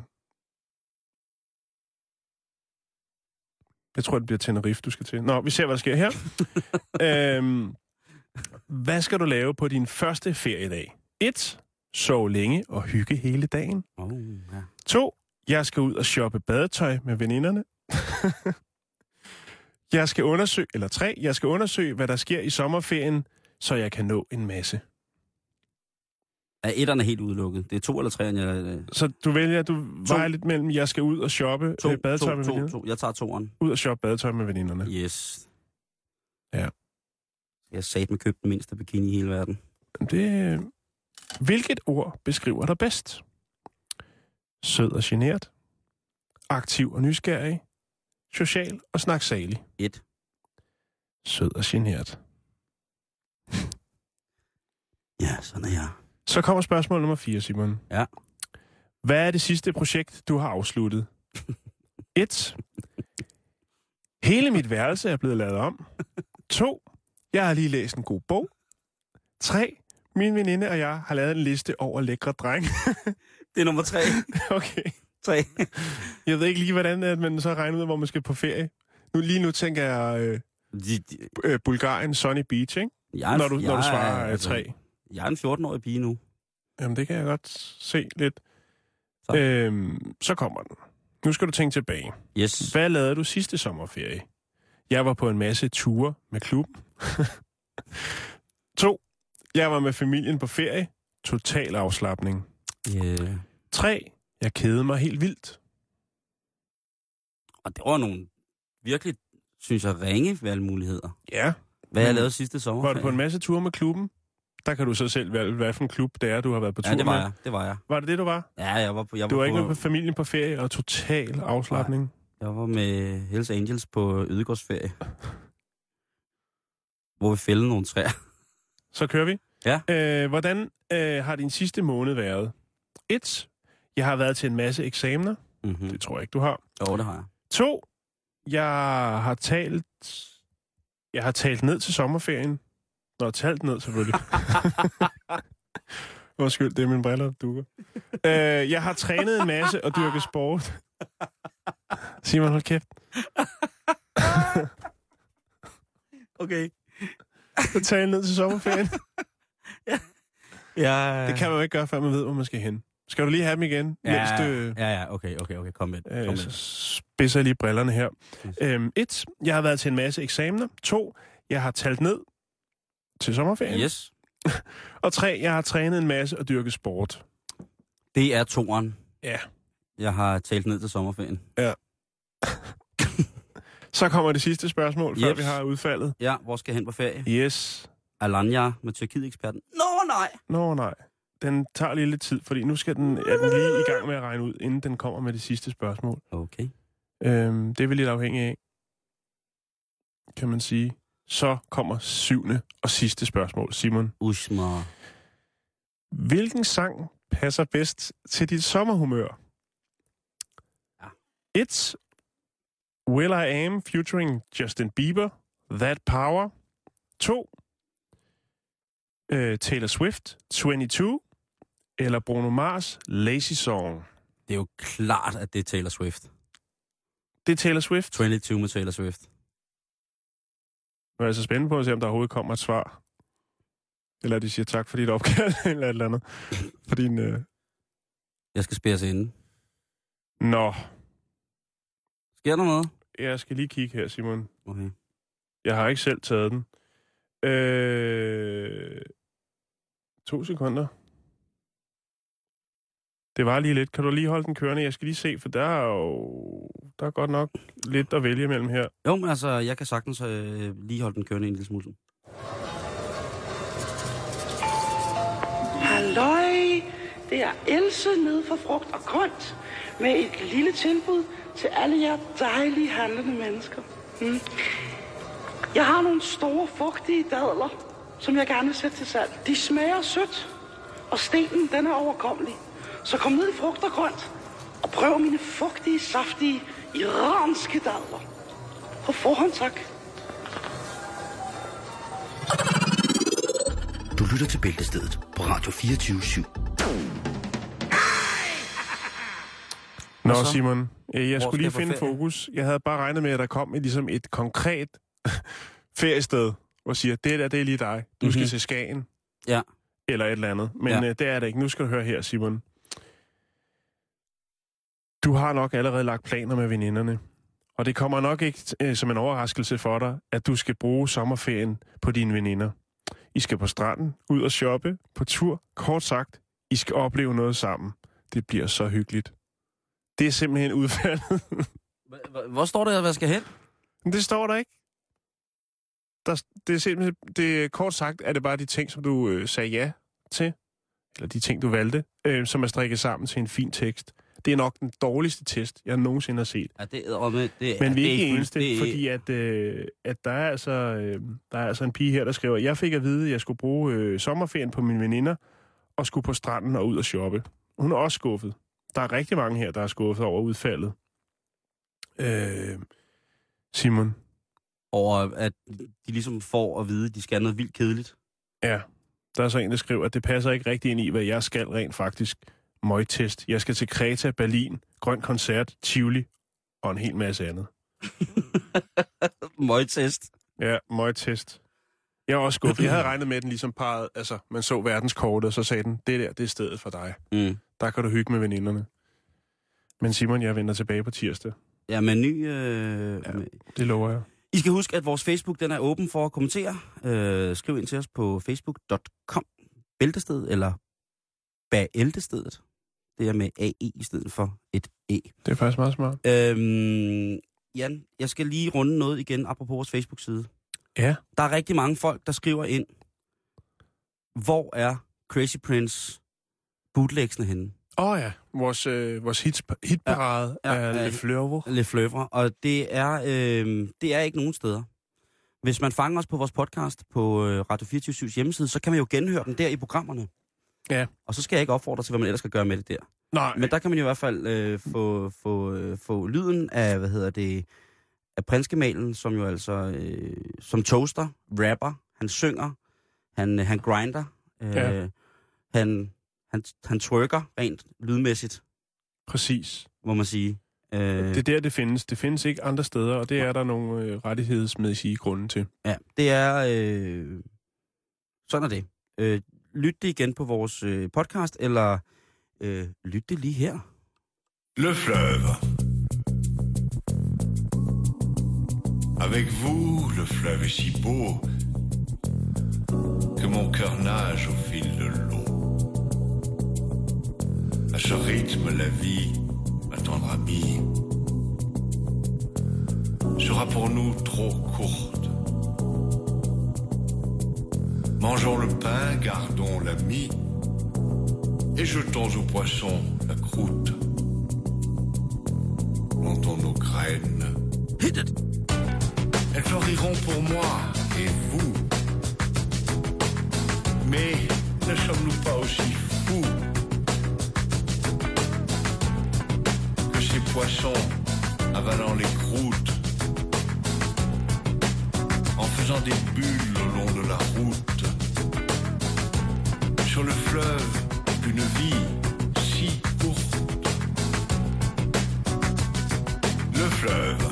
[SPEAKER 5] Jeg tror, det bliver Tenerife, du skal til. Nå, vi ser, hvad der sker her. øhm, hvad skal du lave på din første feriedag? et. Sove længe og hygge hele dagen.
[SPEAKER 6] Oh, ja.
[SPEAKER 5] to. Jeg skal ud og shoppe badetøj med veninderne. jeg skal undersøge, eller tre. Jeg skal undersøge, hvad der sker i sommerferien, så jeg kan nå en masse.
[SPEAKER 6] Ja, etteren er helt udelukket. Det er to eller tre, jeg...
[SPEAKER 5] Så du vælger, du vejer lidt mellem, jeg skal ud og shoppe
[SPEAKER 6] to,
[SPEAKER 5] øh, badetøj
[SPEAKER 6] to,
[SPEAKER 5] med
[SPEAKER 6] to,
[SPEAKER 5] veninderne?
[SPEAKER 6] to. Jeg tager toeren.
[SPEAKER 5] Ud og shoppe badetøj med veninderne.
[SPEAKER 6] Yes.
[SPEAKER 5] Ja.
[SPEAKER 6] Jeg sagde med købt den mindste bikini i hele verden.
[SPEAKER 5] Det... Hvilket ord beskriver dig bedst? Sød og genert. Aktiv og nysgerrig. Social og snaksalig.
[SPEAKER 6] Et.
[SPEAKER 5] Sød og genert.
[SPEAKER 6] Ja, sådan er jeg.
[SPEAKER 5] Så kommer spørgsmål nummer fire, Simon.
[SPEAKER 6] Ja.
[SPEAKER 5] Hvad er det sidste projekt, du har afsluttet? et. Hele mit værelse er blevet lavet om. to. Jeg har lige læst en god bog. tre. Min veninde og jeg har lavet en liste over lækre drenge.
[SPEAKER 6] Det er nummer tre.
[SPEAKER 5] Okay.
[SPEAKER 6] Tre.
[SPEAKER 5] Jeg ved ikke lige, hvordan at man så regner ud, hvor man skal på ferie. Nu, lige nu tænker jeg øh,
[SPEAKER 6] De, de,
[SPEAKER 5] øh, Bulgarien, Sunny Beach, ikke?
[SPEAKER 6] jeg er,
[SPEAKER 5] Når du,
[SPEAKER 6] jeg
[SPEAKER 5] når du
[SPEAKER 6] er-
[SPEAKER 5] svarer øh,
[SPEAKER 6] altså,
[SPEAKER 5] tre.
[SPEAKER 6] Jeg er en fjorten-årig pige nu.
[SPEAKER 5] Jamen, det kan jeg godt se lidt.
[SPEAKER 6] Så.
[SPEAKER 5] Øhm, så kommer den. Nu skal du tænke tilbage.
[SPEAKER 6] Yes.
[SPEAKER 5] Hvad lavede du sidste sommerferie? Jeg var på en masse ture med klubben. to. Jeg var med familien på ferie. Total afslapning.
[SPEAKER 6] Yeah.
[SPEAKER 5] tre. Jeg kedede mig helt vildt.
[SPEAKER 6] Og det var nogle virkelig, synes jeg, ringe valgmuligheder.
[SPEAKER 5] Ja.
[SPEAKER 6] Hvad jeg
[SPEAKER 5] Men
[SPEAKER 6] lavede sidste sommer.
[SPEAKER 5] Var du på en masse ture med klubben? Der kan du så selv vælge, hvad for en klub det er, du har været på tur
[SPEAKER 6] Ja, det var
[SPEAKER 5] med.
[SPEAKER 6] jeg. Det var jeg.
[SPEAKER 5] Var det det, du var?
[SPEAKER 6] Ja, jeg var på... Jeg
[SPEAKER 5] Du
[SPEAKER 6] var
[SPEAKER 5] var
[SPEAKER 6] på,
[SPEAKER 5] ikke med på familien på ferie og total afslapning?
[SPEAKER 6] Jeg var med Hells Angels på Ydegårdsferie. Hvor vi fældede nogle træer.
[SPEAKER 5] Så kører vi.
[SPEAKER 6] Ja.
[SPEAKER 5] Øh, hvordan øh, har din sidste måned været? et. Jeg har været til en masse eksamener.
[SPEAKER 6] Mm-hmm.
[SPEAKER 5] Det tror jeg ikke, du har.
[SPEAKER 6] Jo, det har jeg.
[SPEAKER 5] to. Jeg har talt... Jeg har talt ned til sommerferien. Nå, talt ned selvfølgelig. Undskyld, det er mine briller, der dukker. Øh, jeg har trænet en masse og dyrket sport. Simon, hold kæft.
[SPEAKER 6] Okay.
[SPEAKER 5] Jeg talt ned til sommerferien.
[SPEAKER 6] Ja.
[SPEAKER 5] Det kan man jo ikke gøre, før man ved, hvor man skal hen. Skal du lige have dem igen?
[SPEAKER 6] Ja,
[SPEAKER 5] mens du,
[SPEAKER 6] ja, ja, okay, okay, okay, kom med. Kom
[SPEAKER 5] øh,
[SPEAKER 6] med.
[SPEAKER 5] så spidser jeg lige brillerne her.
[SPEAKER 6] Yes.
[SPEAKER 5] Øhm, et. Jeg har været til en masse eksamener. to. Jeg har talt ned til sommerferien.
[SPEAKER 6] Yes.
[SPEAKER 5] Og tre. Jeg har trænet en masse og dyrket sport.
[SPEAKER 6] Det er toeren.
[SPEAKER 5] Ja.
[SPEAKER 6] Jeg har talt ned til sommerferien.
[SPEAKER 5] Så kommer det sidste spørgsmål, før
[SPEAKER 6] Yes.
[SPEAKER 5] vi har udfaldet.
[SPEAKER 6] Ja, hvor skal jeg hen på ferie?
[SPEAKER 5] Yes.
[SPEAKER 6] Alanya med Tyrkiet-eksperten. Nå, nej!
[SPEAKER 5] Nå nej. Den tager lige lidt tid, fordi nu skal den, er den lige i gang med at regne ud, inden den kommer med det sidste spørgsmål.
[SPEAKER 6] Okay.
[SPEAKER 5] Øhm, det er vi lidt afhængige af, kan man sige. Så kommer syvende og sidste spørgsmål, Simon.
[SPEAKER 6] Usmar.
[SPEAKER 5] Hvilken sang passer bedst til dit sommerhumør?
[SPEAKER 6] Ja.
[SPEAKER 5] et. Will I Am featuring Justin Bieber, That Power. to. Uh, Taylor Swift, tyve. Eller Bruno Mars, Lazy Song.
[SPEAKER 6] Det er jo klart, at det er Taylor Swift.
[SPEAKER 5] Det er Taylor Swift.
[SPEAKER 6] tyve med Taylor Swift.
[SPEAKER 5] Nu er jeg så spændt på at se, om der overhovedet kommer et svar. Eller de siger tak for dit opkald, eller et eller andet. For din... Uh...
[SPEAKER 6] Jeg skal spæres inde.
[SPEAKER 5] Nå,
[SPEAKER 6] Sker der noget?
[SPEAKER 5] jeg skal lige kigge her, Simon.
[SPEAKER 6] Okay.
[SPEAKER 5] Jeg har ikke selv taget den. Øh... To sekunder. Det var lige lidt. Kan du lige holde den kørende? Jeg skal lige se, for der er jo... Der er godt nok lidt at vælge mellem her.
[SPEAKER 6] Jo, men altså, jeg kan sagtens øh, lige holde den kørende en lille smule.
[SPEAKER 7] Halløj, det er Else nede for frugt og grønt med et lille tilbud til alle jer dejlige handlende mennesker. Mm. Jeg har nogle store, fugtige dadler, som jeg gerne vil sætte til salg. De smager sødt, og stenen den er overkommelig. Så kom ned i frugt og grønt og prøv mine fugtige, saftige, iranske dadler. På forhånd tak.
[SPEAKER 2] Du lytter til Bæltestedet på Radio fireogtyve syv.
[SPEAKER 5] Nå,
[SPEAKER 6] så?
[SPEAKER 5] Simon, øh, jeg
[SPEAKER 6] Hvor
[SPEAKER 5] skulle lige
[SPEAKER 6] skal jeg på
[SPEAKER 5] finde
[SPEAKER 6] ferie?
[SPEAKER 5] fokus. Jeg havde bare regnet med, at der kom et, ligesom et konkret feriested, hvor siger, det der, det er lige dig. Du mm-hmm. skal til Skagen.
[SPEAKER 6] Ja.
[SPEAKER 5] Eller et eller andet. Men
[SPEAKER 6] Ja.
[SPEAKER 5] øh, det er det ikke. Nu skal du høre her, Simon. Du har nok allerede lagt planer med veninderne. Og det kommer nok ikke øh, som en overraskelse for dig, at du skal bruge sommerferien på dine veninder. I skal på stranden, ud og shoppe, på tur. Kort sagt, I skal opleve noget sammen. Det bliver så hyggeligt. Det er simpelthen udfaldet.
[SPEAKER 6] Hvor står der, hvad skal hen?
[SPEAKER 5] Det står der ikke. Der, det er simpelthen, det er, kort sagt, er det bare de ting, som du øh, sagde ja til, eller de ting, du valgte, øh, som er strikket sammen til en fin tekst. Det er nok den dårligste test, jeg nogensinde har set.
[SPEAKER 6] Ja, det er, det, det,
[SPEAKER 5] Men vi er ikke
[SPEAKER 6] det,
[SPEAKER 5] eneste,
[SPEAKER 6] det,
[SPEAKER 5] fordi at, øh, at der, er altså, øh, der er altså en pige her, der skriver, jeg fik at vide, at jeg skulle bruge øh, sommerferien på mine veninder, og skulle på stranden og ud og shoppe. Hun er også skuffet. Der er rigtig mange her, der er skuffet over udfaldet. Øh, Simon?
[SPEAKER 6] Over at de ligesom får at vide, at de skal noget vildt kedeligt.
[SPEAKER 5] Ja, der er så en, der skriver, at det passer ikke rigtig ind i, hvad jeg skal rent faktisk. Møgtest. Jeg skal til Kreta, Berlin, Grøn Koncert, Tivoli og en hel masse andet.
[SPEAKER 6] Møgtest.
[SPEAKER 5] Ja, møgtest. Jeg er også skuffet. Jeg havde regnet med, at den ligesom parrede, altså man så verdenskortet, og så sagde den, det der, det er stedet for dig.
[SPEAKER 6] Mm.
[SPEAKER 5] Der kan du hygge med veninderne. Men Simon, jeg vender tilbage på tirsdag.
[SPEAKER 6] Ja, med ny... Øh,
[SPEAKER 5] ja,
[SPEAKER 6] med...
[SPEAKER 5] det lover jeg.
[SPEAKER 6] I skal huske, at vores Facebook, den er åben for at kommentere. Øh, skriv ind til os på facebook punktum com Bæltested, eller Bæltestedet. Det er med A E i stedet for et E.
[SPEAKER 5] Det er faktisk meget smart.
[SPEAKER 6] Øhm, Jan, jeg skal lige runde noget igen, apropos vores Facebook-side.
[SPEAKER 5] Ja.
[SPEAKER 6] Der er rigtig mange folk, der skriver ind, hvor er Crazy Prince bootlegsene henne?
[SPEAKER 5] Åh oh ja, vores, øh, vores hits, hitparade ja, ja, er Le Fleuve.
[SPEAKER 6] Le Fleuve, og det er, øh, det er ikke nogen steder. Hvis man fanger os på vores podcast på øh, Radio fireogtyve syv's hjemmeside, så kan man jo genhøre den der i programmerne.
[SPEAKER 5] Ja.
[SPEAKER 6] Og så skal jeg ikke opfordre til, hvad man ellers skal gøre med det der.
[SPEAKER 5] Nej.
[SPEAKER 6] Men der kan man i hvert fald øh, få, få, øh, få lyden af, hvad hedder det, af prinsgemalen, som jo altså, øh, som toaster, rapper, han synger, han, han grinder, øh, ja. han, han, han twerker rent lydmæssigt.
[SPEAKER 5] Præcis.
[SPEAKER 6] Må man sige. Øh,
[SPEAKER 5] det er der, det findes. Det findes ikke andre steder, og det er der nogle øh, rettighedsmæssige grunde til.
[SPEAKER 6] Ja, det er, øh, sådan er det. Øh, lyt det igen på vores øh, podcast, eller øh, lyt det lige her.
[SPEAKER 8] Le fleuve. Avec vous, le fleuve est si beau que mon cœur nage au fil de l'eau. À ce rythme, la vie, ma tendre amie, sera pour nous trop courte. Mangeons le pain, gardons la mie, et jetons aux poissons la croûte. Plantons nos graines. Elles fleuriront pour moi et vous. Mais ne sommes-nous pas aussi fous que ces poissons avalant les croûtes, en faisant des bulles au long de la route, sur le fleuve d'une vie si courte. Le fleuve.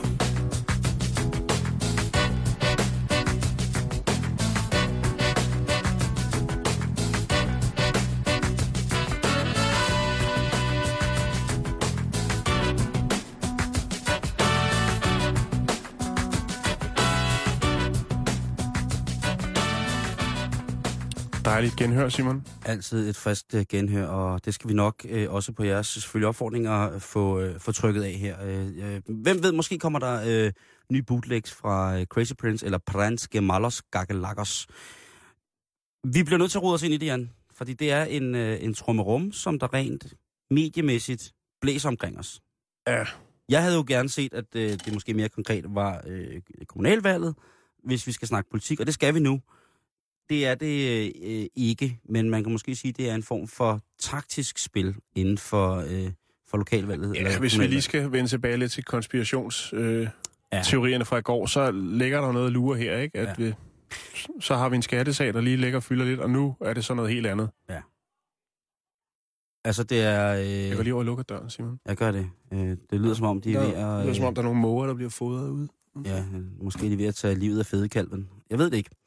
[SPEAKER 5] Dejligt genhør, Simon.
[SPEAKER 6] Altid et frisk uh, genhør, og det skal vi nok uh, også på jeres selvfølgelig opfordringer få, uh, få trykket af her. Uh, uh, hvem ved, måske kommer der uh, nye bootlegs fra uh, Crazy Prince eller Prins Gemalos Gagalagos. Vi bliver nødt til at rode os ind i det, Jan, fordi det er en, uh, en trommerum, som der rent mediemæssigt blæser omkring os.
[SPEAKER 5] Ja.
[SPEAKER 6] Jeg havde jo gerne set, at uh, det måske mere konkret var uh, kommunalvalget, hvis vi skal snakke politik, og det skal vi nu. Det er det øh, ikke, men man kan måske sige, at det er en form for taktisk spil inden for, øh, for lokalvalget.
[SPEAKER 5] Ja,
[SPEAKER 6] eller
[SPEAKER 5] hvis vi lige skal vende tilbage lidt til konspirationsteorierne øh, ja. fra i går, så ligger der noget lure her, ikke? At ja. vi, så har vi en skattesag, der lige ligger og fylder lidt, og nu er det så noget helt andet.
[SPEAKER 6] Ja. Altså, det er... Øh...
[SPEAKER 5] Jeg går lige over og lukker døren, Simon.
[SPEAKER 6] Jeg gør det. Øh, det lyder som om, de er ved at...
[SPEAKER 5] Det lyder som om, der er nogle måger, der bliver fodret ud.
[SPEAKER 6] Ja, måske er de ved at tage livet af fedekalven. Jeg ved det ikke.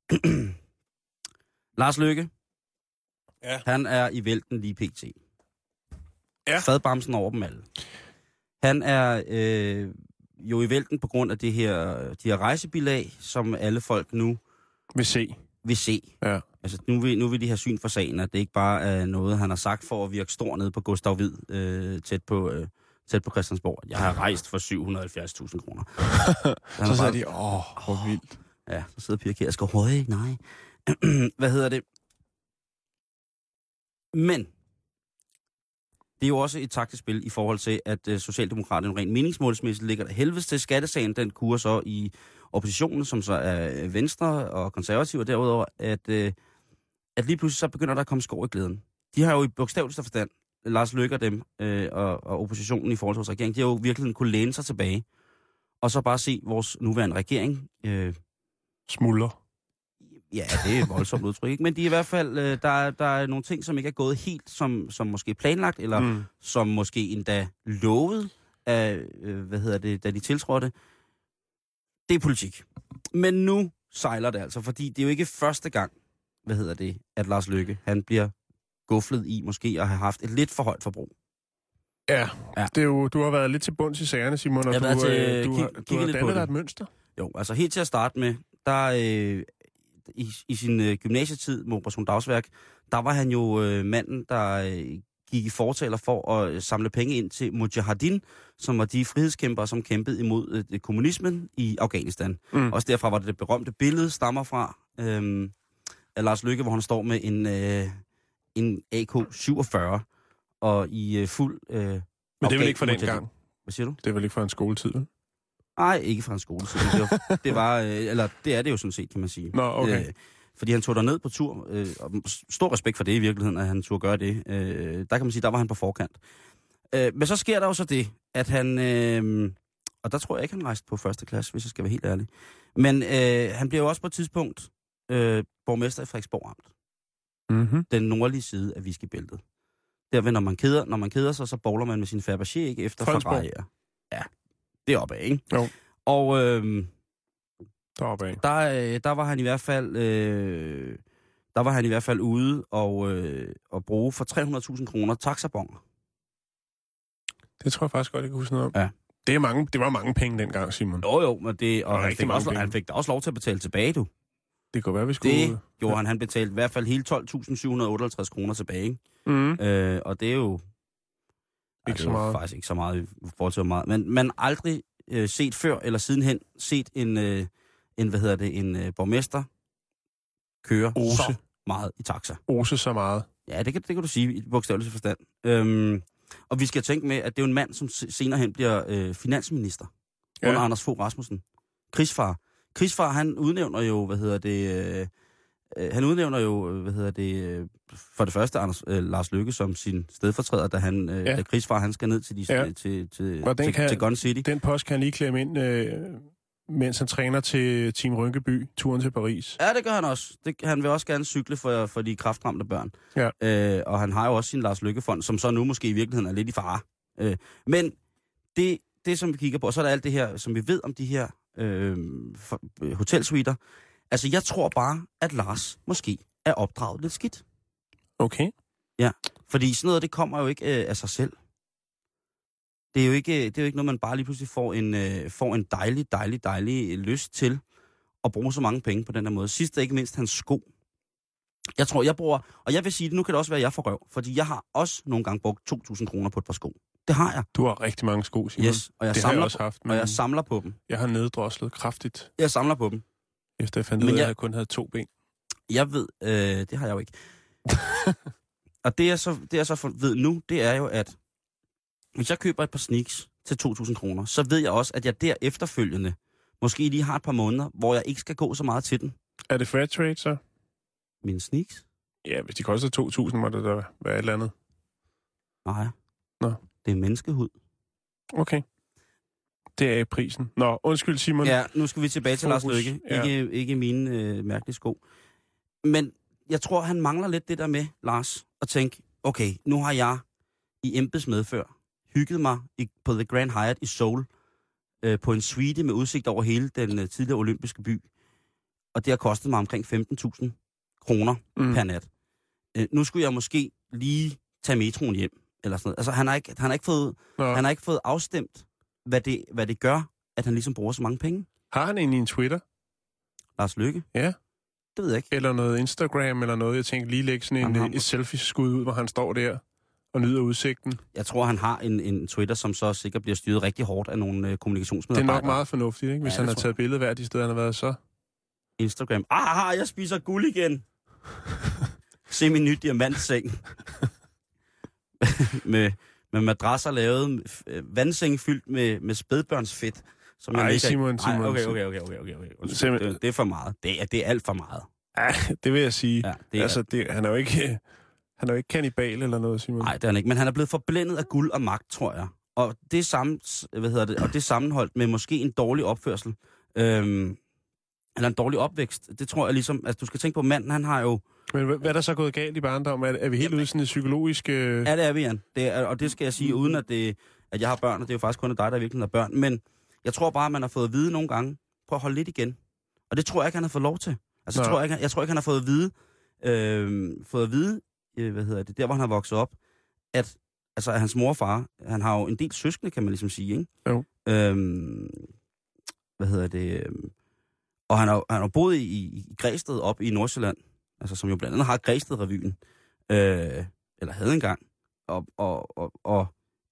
[SPEAKER 6] Lars Løkke,
[SPEAKER 5] ja.
[SPEAKER 6] Han er i vælten lige pt.
[SPEAKER 5] Ja.
[SPEAKER 6] Fadbamsen over dem alle. Han er øh, jo i vælten på grund af det her, de her rejsebilag, som alle folk nu
[SPEAKER 5] vil se.
[SPEAKER 6] Vil se.
[SPEAKER 5] Ja.
[SPEAKER 6] Altså, nu vil, nu vil de have syn for sagen, at det ikke bare er noget, han har sagt for at virke stor nede på Gustav Hvid, øh, tæt, på, øh, tæt på Christiansborg. Jeg har rejst for syv hundrede og halvfjerds tusind kroner.
[SPEAKER 5] Så, så sagde de, åh, hvor vildt.
[SPEAKER 6] Ja, så sidder Pia Kjærsgaard, høj, nej. Hvad hedder det? Men det er jo også et taktisk spil i forhold til, at uh, Socialdemokraterne rent meningsmålsmæssigt ligger der helvedes til. Skattesagen, den kurer så i oppositionen, som så er Venstre og Konservative, og derudover, at, uh, at lige pludselig så begynder der at komme skov i glæden. De har jo i bogstaveligste forstand, Lars Løkke og dem, uh, og, og oppositionen i forhold til vores regering, de har jo virkelig kunnet læne sig tilbage, og så bare se vores nuværende regering uh,
[SPEAKER 5] smuldrer.
[SPEAKER 6] Ja, det er et voldsomt udtryk, ikke? Men de er i hvert fald, øh, der, der er nogle ting, som ikke er gået helt som, som måske planlagt, eller mm. som måske endda lovet, af, øh, hvad hedder det, da de tiltrådte. Det er politik. Men nu sejler det altså, fordi det er jo ikke første gang, hvad hedder det, at Lars Løkke, han bliver guflet i måske at have haft et lidt for højt forbrug.
[SPEAKER 5] Ja, ja. Det er jo, du har været lidt til bunds i sagerne, Simon, og du,
[SPEAKER 6] til,
[SPEAKER 5] øh, du,
[SPEAKER 6] kig,
[SPEAKER 5] har, du har dannet dig et mønster.
[SPEAKER 6] Jo, altså helt til at starte med, der øh, i, i sin øh, gymnasietid med Operation Dagsværk, der var han jo øh, manden, der øh, gik i fortaler for at øh, samle penge ind til Mujahedin, som var de frihedskæmpere, som kæmpede imod øh, kommunismen i Afghanistan. Mm. Også derfra var det det berømte billede, stammer fra øh, af Lars Løkke, hvor han står med en, øh, en A K syvogfyrre og i øh, fuld... Øh,
[SPEAKER 5] Men det er vel ikke for den gang?
[SPEAKER 6] Hvad siger du?
[SPEAKER 5] Det er vel ikke fra en skoletid, vel?
[SPEAKER 6] Nej, ikke fra en skoletid. Det var, det var øh, eller det er det jo sådan set, kan man sige.
[SPEAKER 5] Nå, okay. Øh,
[SPEAKER 6] fordi han tog derned på tur, øh, og stor respekt for det i virkeligheden, at han turde gøre det. Øh, der kan man sige, der var han på forkant. Øh, men så sker der jo så det, at han... Øh, og der tror jeg ikke, han rejste på første klasse, hvis jeg skal være helt ærlig. Men øh, han bliver jo også på et tidspunkt øh, borgmester i Frederiksborg Amt.
[SPEAKER 5] Mm-hmm.
[SPEAKER 6] Den nordlige side af Whiskybæltet. Derved, når man keder, når man keder sig, så bowler man med sin Fabergé, ikke? Efter Ferrari'er. Ja, det er opad, ikke?
[SPEAKER 5] Jo.
[SPEAKER 6] Og øh,
[SPEAKER 5] deropad.
[SPEAKER 6] Der, der var han i hvert fald, øh, der var han i hvert fald ude og, øh, og bruge for tre hundrede tusind kroner taxabonger.
[SPEAKER 5] Det tror jeg faktisk godt, jeg kan huske noget om.
[SPEAKER 6] Ja.
[SPEAKER 5] Det, er mange, det var mange penge dengang, Simon.
[SPEAKER 6] Jo, jo, men det, og
[SPEAKER 5] det
[SPEAKER 6] han fik, også, han fik da også lov til at betale tilbage, du.
[SPEAKER 5] Det kunne være, vi skulle...
[SPEAKER 6] Det gjorde han. Han betalte i hvert fald hele tolv tusind syv hundrede og otteoghalvtreds kroner tilbage, ikke?
[SPEAKER 5] Mm.
[SPEAKER 6] Øh, og det er jo...
[SPEAKER 5] Ikke
[SPEAKER 6] så
[SPEAKER 5] så meget.
[SPEAKER 6] Faktisk ikke så meget i forhold til meget. Men man aldrig øh, set før eller sidenhen set en, øh, en hvad hedder det, en øh, borgmester køre Ose. så meget i taxa.
[SPEAKER 5] Ose så meget.
[SPEAKER 6] Ja, det kan, det kan du sige i bogstavelig forstand. Øhm, og vi skal tænke med, at det er jo en mand, som senere hen bliver øh, finansminister ja. under Anders Fogh Rasmussen. Krigsfar. Krigsfar, han udnævner jo, hvad hedder det... Øh, Han udnævner jo, hvad hedder det, for det første Anders, øh, Lars Løkke som sin stedfortræder, da han, øh, ja. da krigsfar, han skal ned til, de, ja. til, til, til, kan, til Gun City.
[SPEAKER 5] Den post kan han lige klemme ind, øh, mens han træner til Team Rynkeby, turen til Paris.
[SPEAKER 6] Ja, det gør han også. Det, han vil også gerne cykle for, for de kræftramte børn.
[SPEAKER 5] Ja.
[SPEAKER 6] Øh, og han har jo også sin Lars Løkke-fond, som så nu måske i virkeligheden er lidt i fare. Øh, men det, det, som vi kigger på, så er der alt det her, som vi ved om de her øh, hotelsuiter. Altså, jeg tror bare, at Lars måske er opdraget lidt skidt.
[SPEAKER 5] Okay.
[SPEAKER 6] Ja, fordi sådan noget, det kommer jo ikke øh, af sig selv. Det er jo ikke, det er jo ikke noget, man bare lige pludselig får en, øh, får en dejlig, dejlig, dejlig lyst til at bruge så mange penge på den her måde. Sidst er ikke mindst hans sko. Jeg tror, jeg bruger, og jeg vil sige det, nu kan det også være, at jeg får røv, fordi jeg har også nogle gange brugt to tusind kroner på et par sko. Det har jeg.
[SPEAKER 5] Du har rigtig mange sko, Simon.
[SPEAKER 6] Yes, og jeg,
[SPEAKER 5] det
[SPEAKER 6] samler,
[SPEAKER 5] har jeg også haft,
[SPEAKER 6] og jeg samler på dem.
[SPEAKER 5] Jeg har neddroslet kraftigt.
[SPEAKER 6] Jeg samler på dem.
[SPEAKER 5] Efter jeg fandt ud af, at jeg kun havde to ben.
[SPEAKER 6] Jeg ved, øh, det har jeg jo ikke. Og det jeg, så, det jeg så ved nu, det er jo, at hvis jeg køber et par sneaks til to tusind kroner, så ved jeg også, at jeg der efterfølgende måske lige har et par måneder, hvor jeg ikke skal gå så meget til den.
[SPEAKER 5] Er det fair trade, så?
[SPEAKER 6] Mine sneaks?
[SPEAKER 5] Ja, hvis de koster to tusind, må det da være et eller andet.
[SPEAKER 6] Nej.
[SPEAKER 5] Nå.
[SPEAKER 6] Det er menneskehud.
[SPEAKER 5] Okay. Det er prisen. Nå, undskyld Simon.
[SPEAKER 6] Ja, nu skal vi tilbage til
[SPEAKER 5] Fokus.
[SPEAKER 6] Lars Løkke.
[SPEAKER 5] Ja.
[SPEAKER 6] Ikke, ikke mine øh, mærkelige sko. Men jeg tror, han mangler lidt det der med, Lars, at tænke, okay, nu har jeg i embedsmedfør hygget mig i, på The Grand Hyatt i Seoul øh, på en suite med udsigt over hele den øh, tidligere olympiske by. Og det har kostet mig omkring femten tusind kroner mm. per nat. Øh, nu skulle jeg måske lige tage metroen hjem. Eller sådan noget. Altså, han har ikke, han har ikke, fået, han har ikke fået afstemt, hvad det, hvad det gør, at han ligesom bruger så mange penge.
[SPEAKER 5] Har han egentlig en Twitter?
[SPEAKER 6] Lars Løkke?
[SPEAKER 5] Ja.
[SPEAKER 6] Det ved jeg ikke.
[SPEAKER 5] Eller noget Instagram eller noget. Jeg tænker lige lægge sådan en,
[SPEAKER 6] har...
[SPEAKER 5] et selfie-skud ud, hvor han står der og nyder udsigten.
[SPEAKER 6] Jeg tror, han har en, en Twitter, som så sikkert bliver styret rigtig hårdt af nogle øh, kommunikationsmedarbejdere.
[SPEAKER 5] Det er nok meget fornuftigt, ikke? Hvis ja, han har taget billeder hver de steder, han har været så.
[SPEAKER 6] Instagram. Ah, jeg spiser guld igen. Se min nye diamantseng. med, med madrasser lavet, vandseng fyldt med, med spædbørnsfedt. Som
[SPEAKER 5] Ej,
[SPEAKER 6] jeg
[SPEAKER 5] Simon, Simon.
[SPEAKER 6] Ej, okay, okay, okay, okay, okay. okay. Det, det er for meget. Det er, det er alt for meget.
[SPEAKER 5] Ja, det vil jeg sige.
[SPEAKER 6] Ja, det er...
[SPEAKER 5] Altså, det, han er jo ikke, han er jo ikke kannibal eller noget, Simon.
[SPEAKER 6] Nej, det er han ikke. Men han er blevet forblændet af guld og magt, tror jeg. Og det er, sammen, hvad hedder det, og det er sammenholdt med måske en dårlig opførsel. Øhm, eller en dårlig opvækst. Det tror jeg ligesom, altså du skal tænke på, manden, han har jo...
[SPEAKER 5] Men hvad er der så gået galt i barndom? Er, er vi helt Jamen, ude i sådan et psykologisk... Øh...
[SPEAKER 6] Ja, det er vi, Jan. Det er, og det skal jeg sige, uden at, det, at jeg har børn, og det er jo faktisk kun dig, der virkelig har børn. Men jeg tror bare, at man har fået at vide nogle gange, prøv at holde lidt igen. Og det tror jeg ikke, han har fået lov til. Altså, jeg tror, ikke, jeg tror ikke, han har fået at vide, øh, fået at vide øh, hvad hedder det, der hvor han har vokset op, at altså, at hans mor og far, han har jo en del søskende, kan man ligesom sige, ikke?
[SPEAKER 5] Jo.
[SPEAKER 6] Øhm, hvad hedder det... Øh, og han har, han har boet i, i Græsted op i Nordsjælland, altså som jo blandt andet har Græsted-revyen, øh, eller havde engang. Og, og, og, og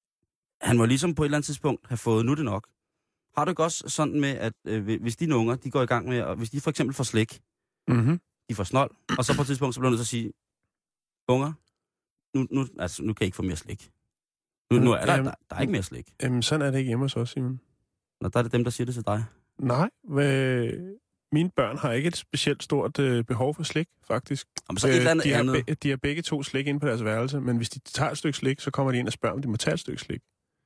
[SPEAKER 6] han må ligesom på et eller andet tidspunkt have fået, nu er det nok. Har du ikke også sådan med, at øh, hvis dine unger, de går i gang med, og hvis de for eksempel får slik,
[SPEAKER 5] mm-hmm.
[SPEAKER 6] de får snold, og så på et tidspunkt, så bliver du nødt til at sige, unger, nu, nu, altså, nu kan I ikke få mere slik. Nu, nu er der, der, der er ikke mere slik.
[SPEAKER 5] Jamen, sådan er det ikke hjemme hos os, Simon.
[SPEAKER 6] Nå, der er det dem, der siger det til dig.
[SPEAKER 5] Nej, hvad... mine børn har ikke et specielt stort øh, behov for slik, faktisk.
[SPEAKER 6] Jamen, så et eller andet
[SPEAKER 5] de, har
[SPEAKER 6] andet.
[SPEAKER 5] be, de har begge to slik inde på deres værelse, men hvis de tager et stykke slik, så kommer de ind og spørger, om de må tage et stykke slik.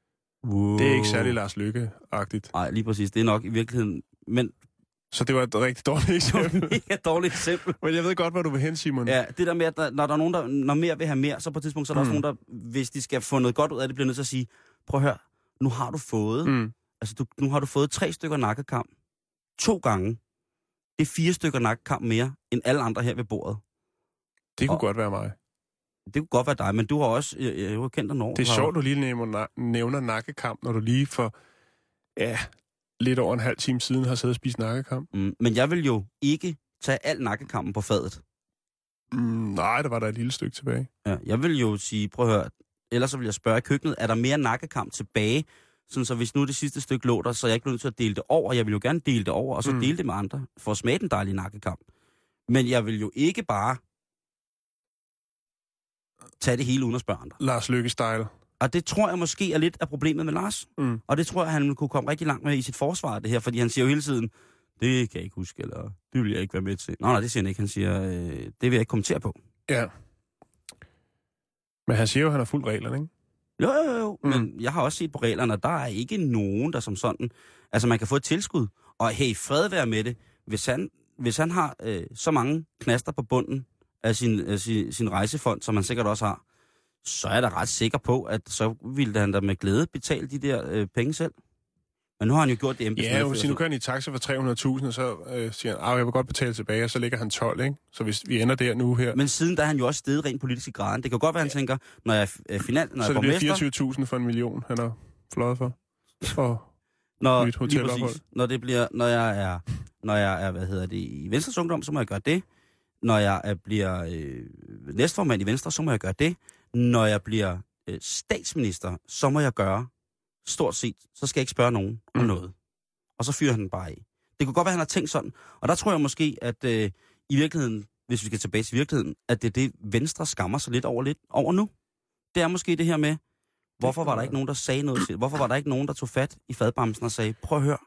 [SPEAKER 5] Wow. Det er ikke særlig Lars Løkke-agtigt.
[SPEAKER 6] Nej, lige præcis. Det er nok i virkeligheden... Men...
[SPEAKER 5] Så det var et rigtig dårligt eksempel.
[SPEAKER 6] Det er et dårligt eksempel.
[SPEAKER 5] Men jeg ved godt, hvor du vil hen, Simon.
[SPEAKER 6] Ja, det der med, at der, når der er nogen, der når mere vil have mere, så på et tidspunkt, så er der mm. også nogen, der, hvis de skal få noget godt ud af det, bliver nødt til at sige, prøv at høre, nu har du fået, mm. altså du, nu har du fået tre stykker nakkekam. To gange. Det er fire stykker nakkekam mere, end alle andre her ved bordet.
[SPEAKER 5] Det kunne
[SPEAKER 6] og,
[SPEAKER 5] godt være mig.
[SPEAKER 6] Det kunne godt være dig, men du har også, jeg, jeg har kendt dig nogen.
[SPEAKER 5] Det er sjovt, du lige nævner, nævner nakkekamp, når du lige for, ja, lidt over en halv time siden har siddet og spist nakkekamp.
[SPEAKER 6] Mm, men jeg vil jo ikke tage al nakkekampen på fadet.
[SPEAKER 5] Mm, nej, der var der et lille stykke tilbage.
[SPEAKER 6] Ja, jeg vil jo sige, prøv at høre, ellers så vil jeg spørge i køkkenet, er der mere nakkekamp tilbage? Sådan så hvis nu det sidste stykke lå der, så er jeg ikke nødt til at dele det over. Jeg vil jo gerne dele det over, og så mm. dele det med andre, for at smage den dejlige nakkekamp. Men jeg vil jo ikke bare tage det hele uden at spørge andre.
[SPEAKER 5] Lars Løkke-style.
[SPEAKER 6] Og det tror jeg måske er lidt af problemet med Lars.
[SPEAKER 5] Mm.
[SPEAKER 6] Og det tror jeg, han kunne komme rigtig langt med i sit forsvar, det her. Fordi han siger jo hele tiden, det kan jeg ikke huske, eller det vil jeg ikke være med til. Nå, nej, det siger han ikke. Han siger, øh, det vil jeg ikke kommentere på.
[SPEAKER 5] Ja. Men han siger jo, at han har fulgt reglerne, ikke?
[SPEAKER 6] Jo, jo, jo. Mm. Men jeg har også set på reglerne, at der er ikke nogen, der som sådan... Altså, man kan få et tilskud. Og hey, fred være med det. Hvis han, hvis han har øh, så mange knaster på bunden af sin, af sin, sin rejsefond, som han sikkert også har, så er jeg da ret sikker på, at så ville han da med glæde betale de der øh, penge selv. Men nu har han jo gjort det embedsmænd.
[SPEAKER 5] Ja, jo, så nu kører han i taxa for tre hundrede tusind, og så øh, siger han, at jeg vil godt betale tilbage, og så ligger han tolv, ikke? Så hvis vi ender der nu her...
[SPEAKER 6] Men siden der er han jo også steget rent politisk i graden. Det kan godt være, han tænker, når jeg er finans, når
[SPEAKER 5] så
[SPEAKER 6] jeg er
[SPEAKER 5] det bliver fireogtyve tusind for en million, han har fløjet for. Og
[SPEAKER 6] når,
[SPEAKER 5] nyt hotelophold.
[SPEAKER 6] Når det bliver, når jeg er, når jeg er, hvad hedder det, i Venstres Ungdom, så må jeg gøre det. Når jeg er, bliver øh, næstformand i Venstre, så må jeg gøre det. Når jeg bliver øh, statsminister, så må jeg gøre stort set, så skal jeg ikke spørge nogen om mm. noget. Og så fyrer han den bare af. Det kunne godt være, at han har tænkt sådan. Og der tror jeg måske, at øh, i virkeligheden, hvis vi skal tilbage til virkeligheden, at det er det, Venstre skammer sig lidt over, lidt over nu. Det er måske det her med, hvorfor var der ikke nogen, der sagde noget til? Hvorfor var der ikke nogen, der tog fat i fadbremsen og sagde, prøv at høre.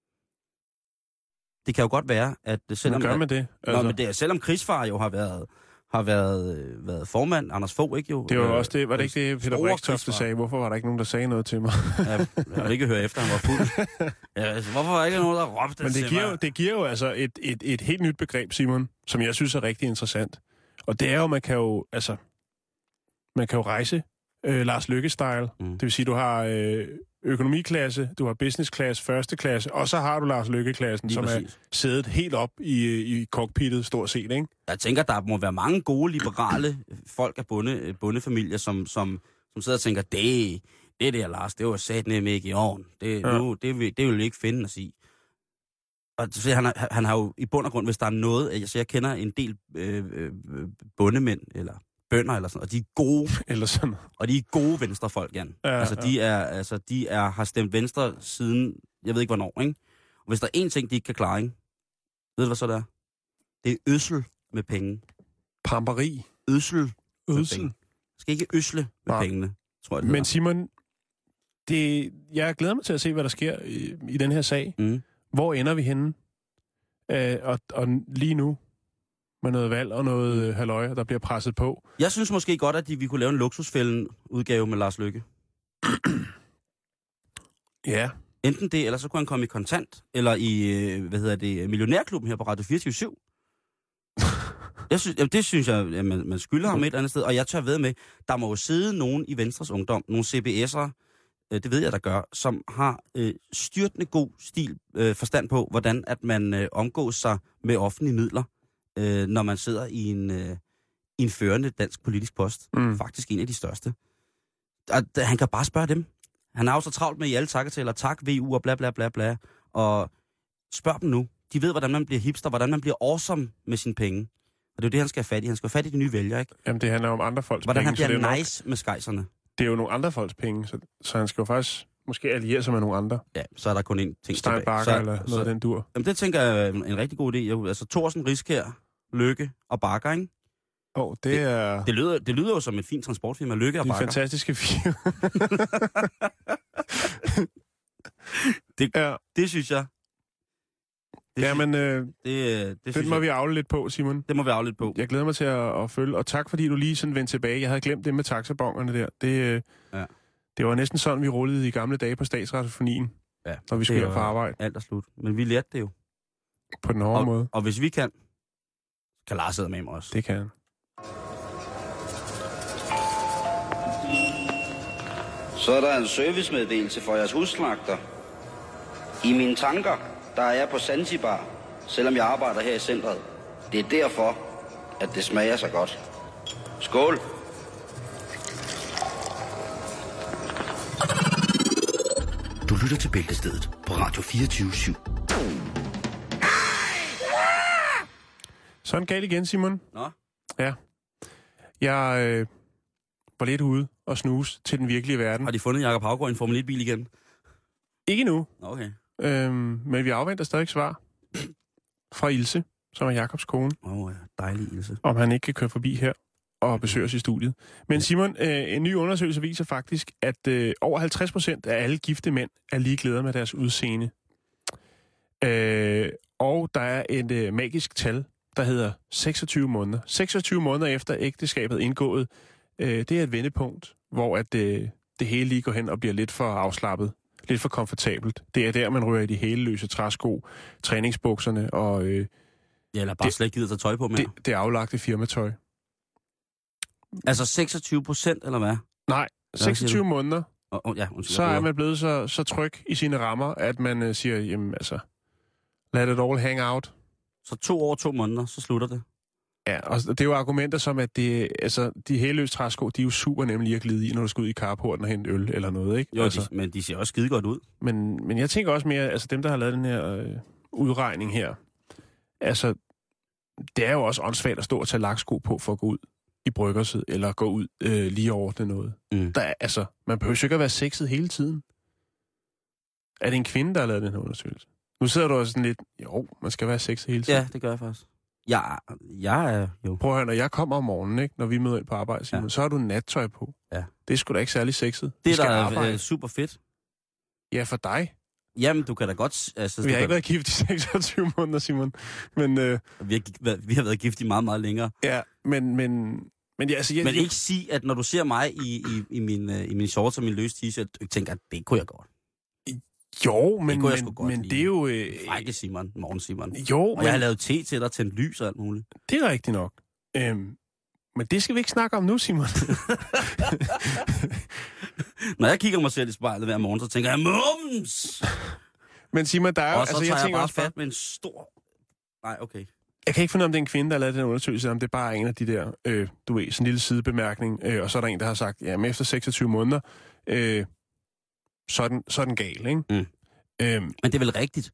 [SPEAKER 6] Det kan jo godt være, at selvom...
[SPEAKER 5] Hvad gør man det?
[SPEAKER 6] Altså... Nå, men det er, selvom krigsfar jo har været... har været, været formand, Anders Fogh, ikke jo?
[SPEAKER 5] Det var øh, også det, var det ikke det, Peter Brixtoft sagde? Hvorfor var der ikke nogen, der sagde noget til mig?
[SPEAKER 6] Ja, jeg har ikke hørt efter, han var fuld. Ja, altså, hvorfor var der ikke nogen, der råbte
[SPEAKER 5] Men det
[SPEAKER 6] til
[SPEAKER 5] giver,
[SPEAKER 6] mig?
[SPEAKER 5] Jo, det giver jo altså et, et, et helt nyt begreb, Simon, som jeg synes er rigtig interessant. Og det er jo, man kan jo, altså, man kan jo rejse øh, Lars Løkke-style. Mm. Det vil sige, du har øh, økonomiklasse, du har business-klasse, første klasse, og så har du Lars Løkke-klassen, som præcis. er siddet helt op i, i cockpittet, stort set, ikke?
[SPEAKER 6] Jeg tænker, der må være mange gode, liberale folk af bonde, bondefamilier, som, som, som sidder og tænker, det, det der, Lars, det var sat ned med ikke i ovnen. Det, ja. nu, det, vil, det vil vi ikke finde os i. Og så han, har, han har jo i bund og grund, hvis der er noget... Altså, jeg kender en del øh, øh, bondemænd, eller bønder, eller sådan, og de er gode...
[SPEAKER 5] eller sådan.
[SPEAKER 6] Og de er gode venstrefolk, Jan.
[SPEAKER 5] Ja,
[SPEAKER 6] altså, de, er, altså, de er, har stemt venstre siden... Jeg ved ikke, hvornår, ikke? Og hvis der er én ting, de ikke kan klare, ikke? Ved du, hvad så det er? Det er ødsel med penge.
[SPEAKER 5] Pamperi.
[SPEAKER 6] Ødsel.
[SPEAKER 5] Ødsel.
[SPEAKER 6] Du skal ikke øsle med
[SPEAKER 5] Nej.
[SPEAKER 6] pengene, tror jeg, det
[SPEAKER 5] Men
[SPEAKER 6] hedder.
[SPEAKER 5] Simon, det, jeg glæder mig til at se, hvad der sker i, i den her sag.
[SPEAKER 6] Mm.
[SPEAKER 5] Hvor ender vi henne? Øh, og, og lige nu, med noget valg og noget øh, halløj, der bliver presset på.
[SPEAKER 6] Jeg synes måske godt, at de, vi kunne lave en luksusfælden-udgave med Lars Løkke.
[SPEAKER 5] Ja.
[SPEAKER 6] Enten det, eller så kunne han komme i kontant, eller i, hvad hedder det, millionærklubben her på Radio fireogtyve syv. Jeg synes, jamen, det synes jeg, at man, man skylder ham et andet sted, og jeg tør ved med, der må jo sidde nogen i Venstres Ungdom, nogle C B S'ere, øh, det ved jeg, der gør, som har øh, styrtende god stil, øh, forstand på, hvordan at man øh, omgås sig med offentlige midler, øh, når man sidder i en, øh, i en førende dansk politisk post.
[SPEAKER 5] Mm.
[SPEAKER 6] Faktisk en af de største. Og, han kan bare spørge dem. Han har jo så travlt med i alle takketaler, tak, V U og bla bla bla bla, og spørg dem nu. De ved, hvordan man bliver hipster, hvordan man bliver awesome med sine penge. Og det er jo det, han skal have fat i. Han skal have fat i de nye vælgere, ikke?
[SPEAKER 5] Jamen, det handler om andre folks
[SPEAKER 6] hvordan
[SPEAKER 5] penge.
[SPEAKER 6] Hvordan han bliver
[SPEAKER 5] det
[SPEAKER 6] nice nok, med skejserne.
[SPEAKER 5] Det er jo nogle andre folks penge, så, så han skal jo faktisk måske alliere sig med nogle andre.
[SPEAKER 6] Ja, så er der kun én ting
[SPEAKER 5] Stein Bakker eller noget
[SPEAKER 6] så,
[SPEAKER 5] af den dur.
[SPEAKER 6] Jamen, det tænker jeg er en, en rigtig god idé. Jeg, altså, Thorsen, Riskær, Løkke og Bakker, ikke?
[SPEAKER 5] Åh, oh, det, det er...
[SPEAKER 6] Det lyder, det lyder jo som et fint transportfirma, Løkke og
[SPEAKER 5] de
[SPEAKER 6] Bakker.
[SPEAKER 5] De fantastiske fire.
[SPEAKER 6] det,
[SPEAKER 5] ja.
[SPEAKER 6] det synes jeg. Det
[SPEAKER 5] ja, men øh,
[SPEAKER 6] det, det, det
[SPEAKER 5] den må
[SPEAKER 6] jeg,
[SPEAKER 5] vi afle lidt på, Simon.
[SPEAKER 6] Det må vi afle lidt på.
[SPEAKER 5] Jeg glæder mig til at, at følge, og tak fordi du lige sådan vendte tilbage. Jeg havde glemt det med taxabongerne der. Det, øh,
[SPEAKER 6] ja. det
[SPEAKER 5] var næsten sådan, vi rullede i gamle dage på Statsradiofonien,
[SPEAKER 6] ja,
[SPEAKER 5] når vi skulle hjem på arbejde.
[SPEAKER 6] Alt er slut. Men vi lærte det jo.
[SPEAKER 5] På den hårde
[SPEAKER 6] og,
[SPEAKER 5] måde.
[SPEAKER 6] Og hvis vi kan, kan Lars sidde med mig også.
[SPEAKER 5] Det kan han.
[SPEAKER 9] Så er der en servicemeddelelse for jeres husslagter. I mine tanker, der er jeg på Zanzibar, selvom jeg arbejder her i centret. Det er derfor, at det smager så godt. Skål!
[SPEAKER 2] Du lytter til Bæltestedet på Radio fireogtyve syv.
[SPEAKER 5] Sådan galt igen, Simon.
[SPEAKER 6] Nå?
[SPEAKER 5] Ja. Jeg øh, var lidt ude og snuse til den virkelige verden.
[SPEAKER 6] Har de fundet Jakob Haugaard i en Formel et-bil igen?
[SPEAKER 5] Ikke nu.
[SPEAKER 6] Okay.
[SPEAKER 5] Øhm, men vi afventer stadig svar fra Ilse, som er Jakobs kone.
[SPEAKER 6] Åh oh, ja, dejlig Ilse.
[SPEAKER 5] Om han ikke kan køre forbi her og besøge os i studiet. Men Simon, øh, en ny undersøgelse viser faktisk, at øh, over halvtreds procent af alle gifte mænd er ligeglade med deres udseende. Øh, og der er et øh, magisk tal, der hedder seksogtyve måneder. seksogtyve måneder efter ægteskabet indgået, øh, det er et vendepunkt, hvor at, øh, det hele lige går hen og bliver lidt for afslappet. Lidt for komfortabelt. Det er der, man ryger i de heleløse træsko, træningsbukserne og... Øh,
[SPEAKER 6] ja, eller bare det, slet ikke gider tage tøj på mere.
[SPEAKER 5] Det, det aflagte firmatøj.
[SPEAKER 6] Altså seksogtyve procent, eller hvad?
[SPEAKER 5] Nej, seksogtyve måneder.
[SPEAKER 6] Oh, oh, ja, undskyld,
[SPEAKER 5] så er man blevet så, så tryg i sine rammer, at man øh, siger, jamen altså, let it all hang out.
[SPEAKER 6] Så to år, to måneder, så slutter det?
[SPEAKER 5] Ja, og det er jo argumenter som, at det, altså, de heleløse træsko, de er jo super nemlig at glide i, når du skal ud i carporten og hente øl eller noget, ikke?
[SPEAKER 6] Jo,
[SPEAKER 5] altså,
[SPEAKER 6] de, men de ser også skide godt ud.
[SPEAKER 5] Men, men jeg tænker også mere, altså dem, der har lavet den her øh, udregning her, altså, det er jo også åndssvagt at stå og tage laksko på for at gå ud i bryggerset, eller gå ud øh, lige over det noget.
[SPEAKER 6] Mm.
[SPEAKER 5] Der er, altså, man behøver jo ikke at være sexet hele tiden. Er det en kvinde, der har lavet den her undersøgelse? Nu sidder du også sådan lidt, jo, man skal være sexet hele tiden.
[SPEAKER 6] Ja, det gør jeg faktisk. Jeg, jeg er jo...
[SPEAKER 5] Prøv at høre, når jeg kommer om morgenen, ikke, når vi møder ind på arbejde, Simon, ja. så har du nattøj på.
[SPEAKER 6] Ja.
[SPEAKER 5] Det er sgu da ikke særlig sexet.
[SPEAKER 6] Det er da øh, super fedt.
[SPEAKER 5] Ja, for dig.
[SPEAKER 6] Jamen, du kan da godt... Altså,
[SPEAKER 5] vi har
[SPEAKER 6] kan...
[SPEAKER 5] ikke været gift i seksogtyve måneder, Simon. Men, øh...
[SPEAKER 6] vi, har, vi har været gift i meget, meget længere.
[SPEAKER 5] Ja, men... Men, men, ja, altså, jeg,
[SPEAKER 6] men
[SPEAKER 5] jeg...
[SPEAKER 6] ikke sige, at når du ser mig i, i, i, min, uh, i min shorts og min løse t-shirt, du tænker, at det kunne jeg godt.
[SPEAKER 5] Jo, men,
[SPEAKER 6] det,
[SPEAKER 5] men, godt men det er jo... Øh...
[SPEAKER 6] Frække Simon, morgen Simon.
[SPEAKER 5] Jo,
[SPEAKER 6] og
[SPEAKER 5] men...
[SPEAKER 6] jeg har lavet te til dig, tændt lys og alt muligt.
[SPEAKER 5] Det er rigtigt nok. Øhm, men det skal vi ikke snakke om nu, Simon.
[SPEAKER 6] Når jeg kigger mig selv i spejlet hver morgen, så tænker jeg, mums!
[SPEAKER 5] Men Simon, der er jo...
[SPEAKER 6] Og så
[SPEAKER 5] altså,
[SPEAKER 6] tager
[SPEAKER 5] jeg,
[SPEAKER 6] jeg bare
[SPEAKER 5] også
[SPEAKER 6] fat med en stor... Nej, okay.
[SPEAKER 5] Jeg kan ikke finde, om det er en kvinde, der har lavet den undersøgelse, om det er bare en af de der, øh, du ved, sådan en lille sidebemærkning, øh, og så er der en, der har sagt, ja, men efter seksogtyve måneder, øh, så, er den, så er den gal, ikke?
[SPEAKER 6] Mm.
[SPEAKER 5] Øhm,
[SPEAKER 6] men det er vel rigtigt?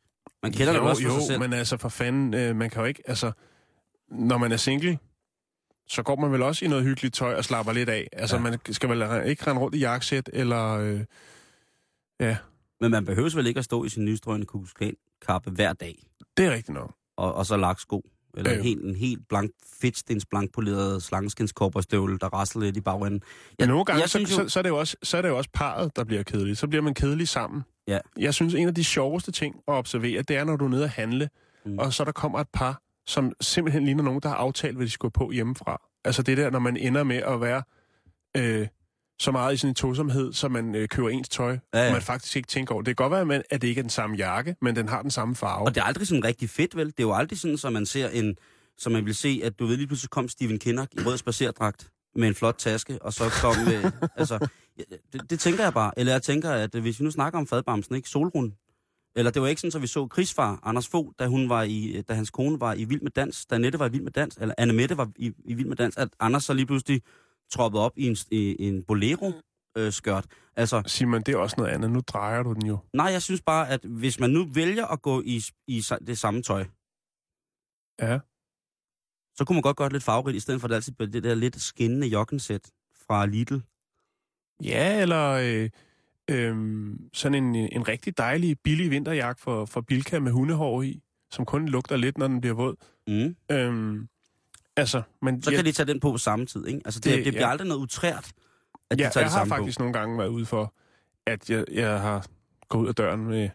[SPEAKER 6] Man kender
[SPEAKER 5] jo,
[SPEAKER 6] det også for
[SPEAKER 5] jo,
[SPEAKER 6] sig selv.
[SPEAKER 5] men altså for fanden, øh, man kan jo ikke, altså, når man er single, så går man vel også i noget hyggeligt tøj og slapper lidt af. Altså, ja. Man skal vel ikke rende rundt i jakkesæt, eller, øh, ja.
[SPEAKER 6] Men man behøver vel ikke at stå i sin nystrøgende kugelskabe hver dag.
[SPEAKER 5] Det er rigtigt nok.
[SPEAKER 6] Og, og så laksko. Eller
[SPEAKER 5] Øh.
[SPEAKER 6] en helt, en helt blank, fedtstens blankpoleret slangeskinskobberstøvle, der rasler lidt i bagenden.
[SPEAKER 5] Men nogle gange, så,
[SPEAKER 6] jo...
[SPEAKER 5] så, så, er det jo også, så er det jo også parret, der bliver kedelig. Så bliver man kedelig sammen.
[SPEAKER 6] Ja.
[SPEAKER 5] Jeg synes, en af de sjoveste ting at observere, det er, når du er nede at handle, mm. og så der kommer et par, som simpelthen ligner nogen, der har aftalt, hvad de skal gå på hjemmefra. Altså det der, når man ender med at være øh, så meget i sin tosomhed, så man øh, køber ens tøj, ja, ja. Og man faktisk ikke tænker over. Det kan godt være, at det ikke er den samme jakke, men den har den samme farve.
[SPEAKER 6] Og det er aldrig sådan rigtig fedt, vel? Det er jo aldrig sådan, så man ser en, så man vil se, at du ved lige pludselig kom Steven Kinnock i rød spacerdragt med en flot taske, og så kom med, altså, det, det tænker jeg bare. Eller jeg tænker, at hvis vi nu snakker om fadbamsen, ikke? Solrun. Eller det var ikke sådan, så vi så krigsfar Anders Fogh, da, hun var i, da hans kone var i Vild med Dans, da Annette var i Vild med Dans, eller Anne Mette var i, i Vild med Dans, at Anders så lige pludselig troppede op i en, i, en bolero-skørt. Øh, altså,
[SPEAKER 5] Simon, det er også noget andet. Nu drejer du den jo.
[SPEAKER 6] Nej, jeg synes bare, at hvis man nu vælger at gå i, i det samme tøj,
[SPEAKER 5] ja,
[SPEAKER 6] så kunne man godt gøre det lidt farverigt, i stedet for det altid det der lidt skinnende jokkensæt fra Lidl.
[SPEAKER 5] Ja, eller øh, øh, sådan en, en rigtig dejlig, billig vinterjakke for, for Bilka med hundehår i, som kun lugter lidt, når den bliver våd.
[SPEAKER 6] Mm.
[SPEAKER 5] Øhm, altså, men,
[SPEAKER 6] så kan ja, de tage den på på samme tid, ikke? Altså, det, det, det bliver ja. aldrig noget utrært, at
[SPEAKER 5] ja,
[SPEAKER 6] de tager
[SPEAKER 5] det samme på. Jeg har faktisk
[SPEAKER 6] på.
[SPEAKER 5] nogle gange været ude for, at jeg, jeg har gået ud af døren med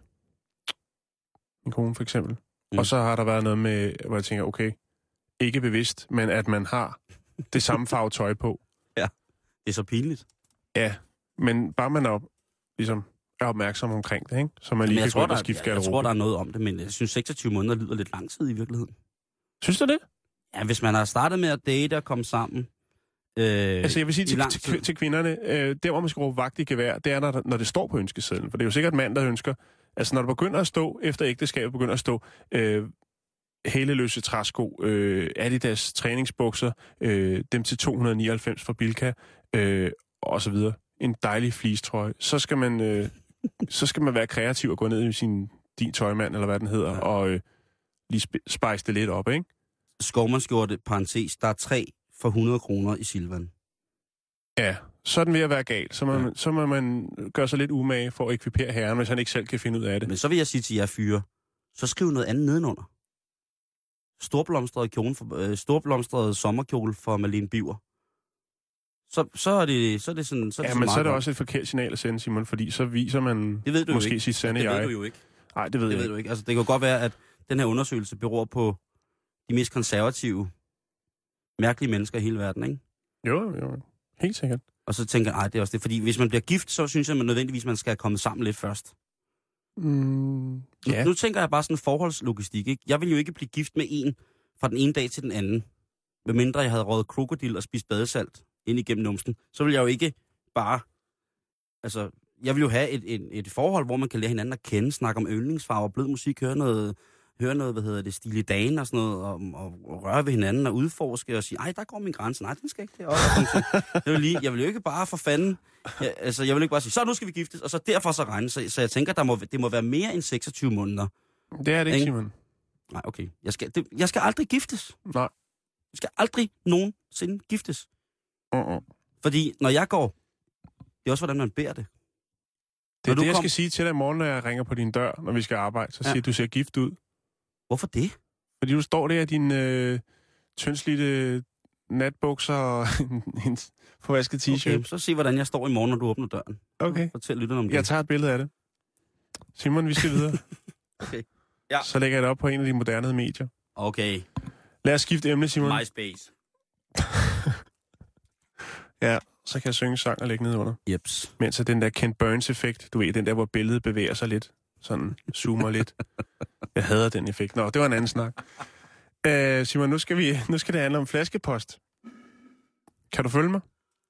[SPEAKER 5] min kone, for eksempel. Mm. Og så har der været noget med, hvor jeg tænker, okay, ikke bevidst, men at man har det samme farve tøj på.
[SPEAKER 6] Ja, det er så pinligt.
[SPEAKER 5] Ja, men bare man er, ligesom, er opmærksom omkring det, ikke? Så man lige kan gå og skifte garderobe.
[SPEAKER 6] Jeg tror, der er noget om det, men jeg synes seksogtyve måneder lyder lidt lang tid i virkeligheden.
[SPEAKER 5] Synes du det?
[SPEAKER 6] Ja, hvis man har startet med at date og komme sammen. Øh,
[SPEAKER 5] altså jeg vil sige til, til, til kvinderne, øh, der hvor man skal råbe vagt i gevær, det er, når, når det står på ønskesedlen. For det er jo sikkert mand, der ønsker. Altså når det begynder at stå, efter ægteskabet begynder at stå, øh, hæleløse træsko, øh, Adidas træningsbukser, øh, dem til to hundrede nioghalvfems fra Bilka, øh, og så videre. En dejlig fleecetrøje. Så skal man, øh, så skal man være kreativ og gå ned i sin din tøjmand, eller hvad den hedder, ja. og øh, lige spice det lidt op, ikke?
[SPEAKER 6] Skovmandsskjorte, parentes, der er tre for hundrede kroner i Silvan.
[SPEAKER 5] Ja, så er den ved at være gal. Så må, ja. man, så må man gøre sig lidt umage for at ekvipere herren, hvis han ikke selv kan finde ud af det.
[SPEAKER 6] Men så vil jeg sige til jer fyre, så skriv noget andet nedenunder. Storblomstret kjole for, øh, storblomstret sommerkjole for Malene Biver. Så, så er det, så er det sådan... Så er det
[SPEAKER 5] ja,
[SPEAKER 6] sådan
[SPEAKER 5] men så er det
[SPEAKER 6] godt.
[SPEAKER 5] også et forkert signal at sende, Simon, fordi så viser man
[SPEAKER 6] det ved du
[SPEAKER 5] måske sit sande jeg.
[SPEAKER 6] Det ved du jo ikke.
[SPEAKER 5] Nej, det ved
[SPEAKER 6] det
[SPEAKER 5] jeg
[SPEAKER 6] ved
[SPEAKER 5] ikke.
[SPEAKER 6] Du ikke. Altså, det kan godt være, at den her undersøgelse beror på de mest konservative, mærkelige mennesker i hele verden, ikke?
[SPEAKER 5] Jo, jo. Helt sikkert.
[SPEAKER 6] Og så tænker jeg, nej, det er også det. Fordi hvis man bliver gift, så synes jeg, at man nødvendigvis man skal komme sammen lidt først.
[SPEAKER 5] Mm, ja.
[SPEAKER 6] nu, nu tænker jeg bare sådan en forholdslogistik, ikke? Jeg vil jo ikke blive gift med en fra den ene dag til den anden. Medmindre jeg havde røget krokodil og spist badesalt ind igennem numsen. Så vil jeg jo ikke bare... Altså, jeg vil jo have et, et, et forhold, hvor man kan lære hinanden at kende, snakke om yndlingsfarver, blød musik, høre noget, høre noget, hvad hedder det, Stile Dane og sådan noget, og, og, og røre ved hinanden og udforske og sige, ej, der går min grænse. Nej, den skal ikke deroppe. Jeg vil, lige, jeg vil jo ikke bare for fanden... Jeg, altså, jeg vil ikke bare sige, så nu skal vi giftes, og så derfor så regne. Så, så jeg tænker, der må, det må være mere end seksogtyve måneder.
[SPEAKER 5] Det er det ikke, Simon.
[SPEAKER 6] Nej, okay. Jeg skal, det, jeg skal aldrig giftes.
[SPEAKER 5] Nej.
[SPEAKER 6] Jeg skal aldrig nogensinde giftes.
[SPEAKER 5] Uh-uh.
[SPEAKER 6] Fordi når jeg går, det er også, hvordan man beder det.
[SPEAKER 5] Det er det, jeg kom... skal sige til dig i morgen, når jeg ringer på din dør, når vi skal arbejde. Så ja. siger du, ser gift ud.
[SPEAKER 6] Hvorfor det?
[SPEAKER 5] Fordi du står der i din øh, tyndslidte natbukser og en, en forvasket t-shirt.
[SPEAKER 6] Okay, så se, hvordan jeg står i morgen, når du åbner døren.
[SPEAKER 5] Okay.
[SPEAKER 6] Fortæl lytterne om det.
[SPEAKER 5] Jeg tager et billede af det. Simon, vi skal videre.
[SPEAKER 6] Okay. Ja.
[SPEAKER 5] Så lægger jeg det op på en af de moderne medier.
[SPEAKER 6] Okay.
[SPEAKER 5] Lad os skifte emne, Simon.
[SPEAKER 6] MySpace.
[SPEAKER 5] Ja, så kan jeg synge sang og lægge ned under.
[SPEAKER 6] Jeps.
[SPEAKER 5] Mens den der Ken Burns-effekt, du ved, den der, hvor billedet bevæger sig lidt. Sådan zoomer lidt. Jeg hader den effekt. Nå, det var en anden snak. Uh, Simon, nu skal, vi, nu skal det handle om flaskepost. Kan du følge mig?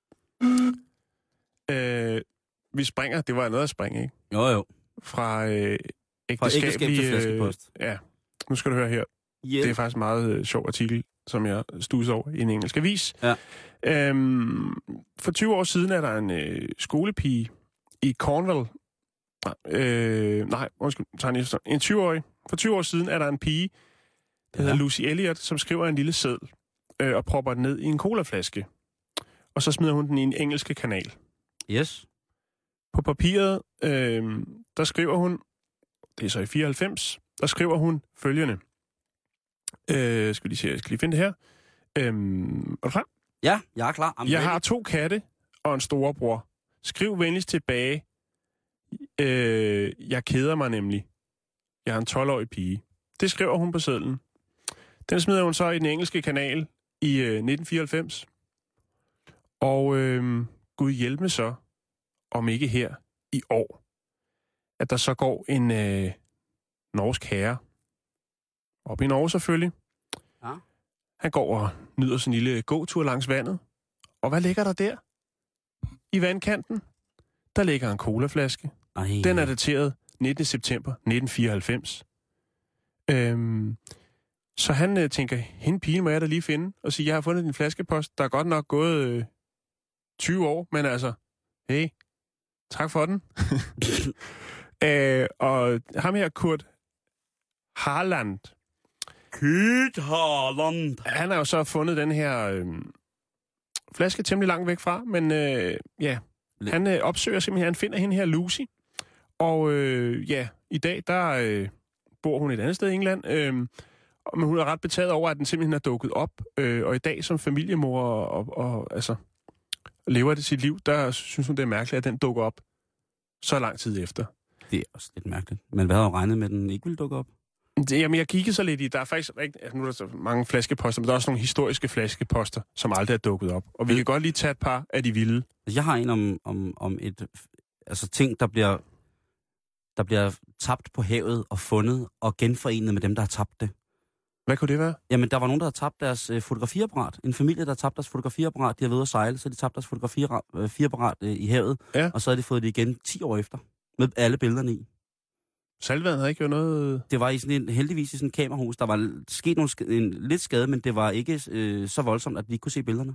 [SPEAKER 5] Uh, vi springer, det var noget at springe, ikke?
[SPEAKER 6] Jo, jo.
[SPEAKER 5] Fra uh, ægteskabelig...
[SPEAKER 6] Fra ægteskab til flaskepost.
[SPEAKER 5] Uh, ja, nu skal du høre her.
[SPEAKER 6] Yeah.
[SPEAKER 5] Det er faktisk en meget uh, sjov artikel, som jeg studser over i en engelsk avis.
[SPEAKER 6] Ja.
[SPEAKER 5] Øhm, for tyve år siden er der en øh, skolepige i Cornwall. Øh, nej, undskyld, tager en, en tyve-årig. For tyve år siden er der en pige, der ja. hedder Lucy Elliott, som skriver en lille seddel øh, og propper den ned i en colaflaske. Og så smider hun den i en engelske kanal.
[SPEAKER 6] Yes.
[SPEAKER 5] På papiret, øh, der skriver hun, det er så i fireoghalvfems, der skriver hun følgende. Øh, skal vi lige se, jeg skal lige finde det her. Øh, er du klar?
[SPEAKER 6] Ja, jeg er klar. I'm
[SPEAKER 5] jeg
[SPEAKER 6] ready.
[SPEAKER 5] har to katte og en storebror. Skriv venligst tilbage. Øh, jeg keder mig nemlig. Jeg har en tolv-årig pige. Det skriver hun på sedlen. Den smider hun så i den engelske kanal i øh, nitten fireoghalvfems. Og øh, Gud hjælpe så, om ikke her i år, at der så går en øh, norsk herre, op i Norge selvfølgelig.
[SPEAKER 6] Ja.
[SPEAKER 5] Han går og nyder sin lille gåtur langs vandet. Og hvad ligger der der? I vandkanten? Der ligger en colaflaske.
[SPEAKER 6] Ej.
[SPEAKER 5] Den er dateret nittende september nitten fireoghalvfems. Øhm, så han øh, tænker, hende pigen må jeg da lige finde, og sige, jeg har fundet din flaskepost. Der er godt nok gået øh, tyve år, men altså, hey, tak for den. øh, og ham her, Kurt Harland.
[SPEAKER 6] Kurt Harland.
[SPEAKER 5] Han har jo så fundet den her øh, flaske temmelig langt væk fra, men øh, ja, han øh, opsøger simpelthen, han finder hende her, Lucy. Og øh, ja, i dag, der øh, bor hun et andet sted i England, øh, men hun er ret betaget over, at den simpelthen er dukket op. Øh, og i dag som familiemor og, og, og altså, lever det sit liv, der synes hun, det er mærkeligt, at den dukker op så lang tid efter.
[SPEAKER 6] Det er også lidt mærkeligt. Men hvad har du regnet med, at den ikke ville dukke op?
[SPEAKER 5] Det, jamen, jeg kiggede så lidt i, der er faktisk ikke, altså, nu er der så mange flaskeposter, men der er også nogle historiske flaskeposter, som aldrig er dukket op. Og vi kan godt lige tage et par af de vilde.
[SPEAKER 6] Jeg har en om, om, om et, altså ting, der bliver, der bliver tabt på havet og fundet og genforenet med dem, der har tabt det.
[SPEAKER 5] Hvad kunne det være?
[SPEAKER 6] Jamen, der var nogen, der havde tabt deres øh, fotografiapparat. En familie, der har tabt deres fotografiapparat. De har været ude at sejle, så de tabte deres fotografiapparat øh, i havet. Ja. Og så havde de fået det igen ti år efter. Med alle billederne i.
[SPEAKER 5] Saltvandet havde ikke gjort noget...
[SPEAKER 6] Det var i sådan en, heldigvis i sådan en kamerahus. Der var sket nogle, en, lidt skade, men det var ikke øh, så voldsomt, at vi ikke kunne se billederne.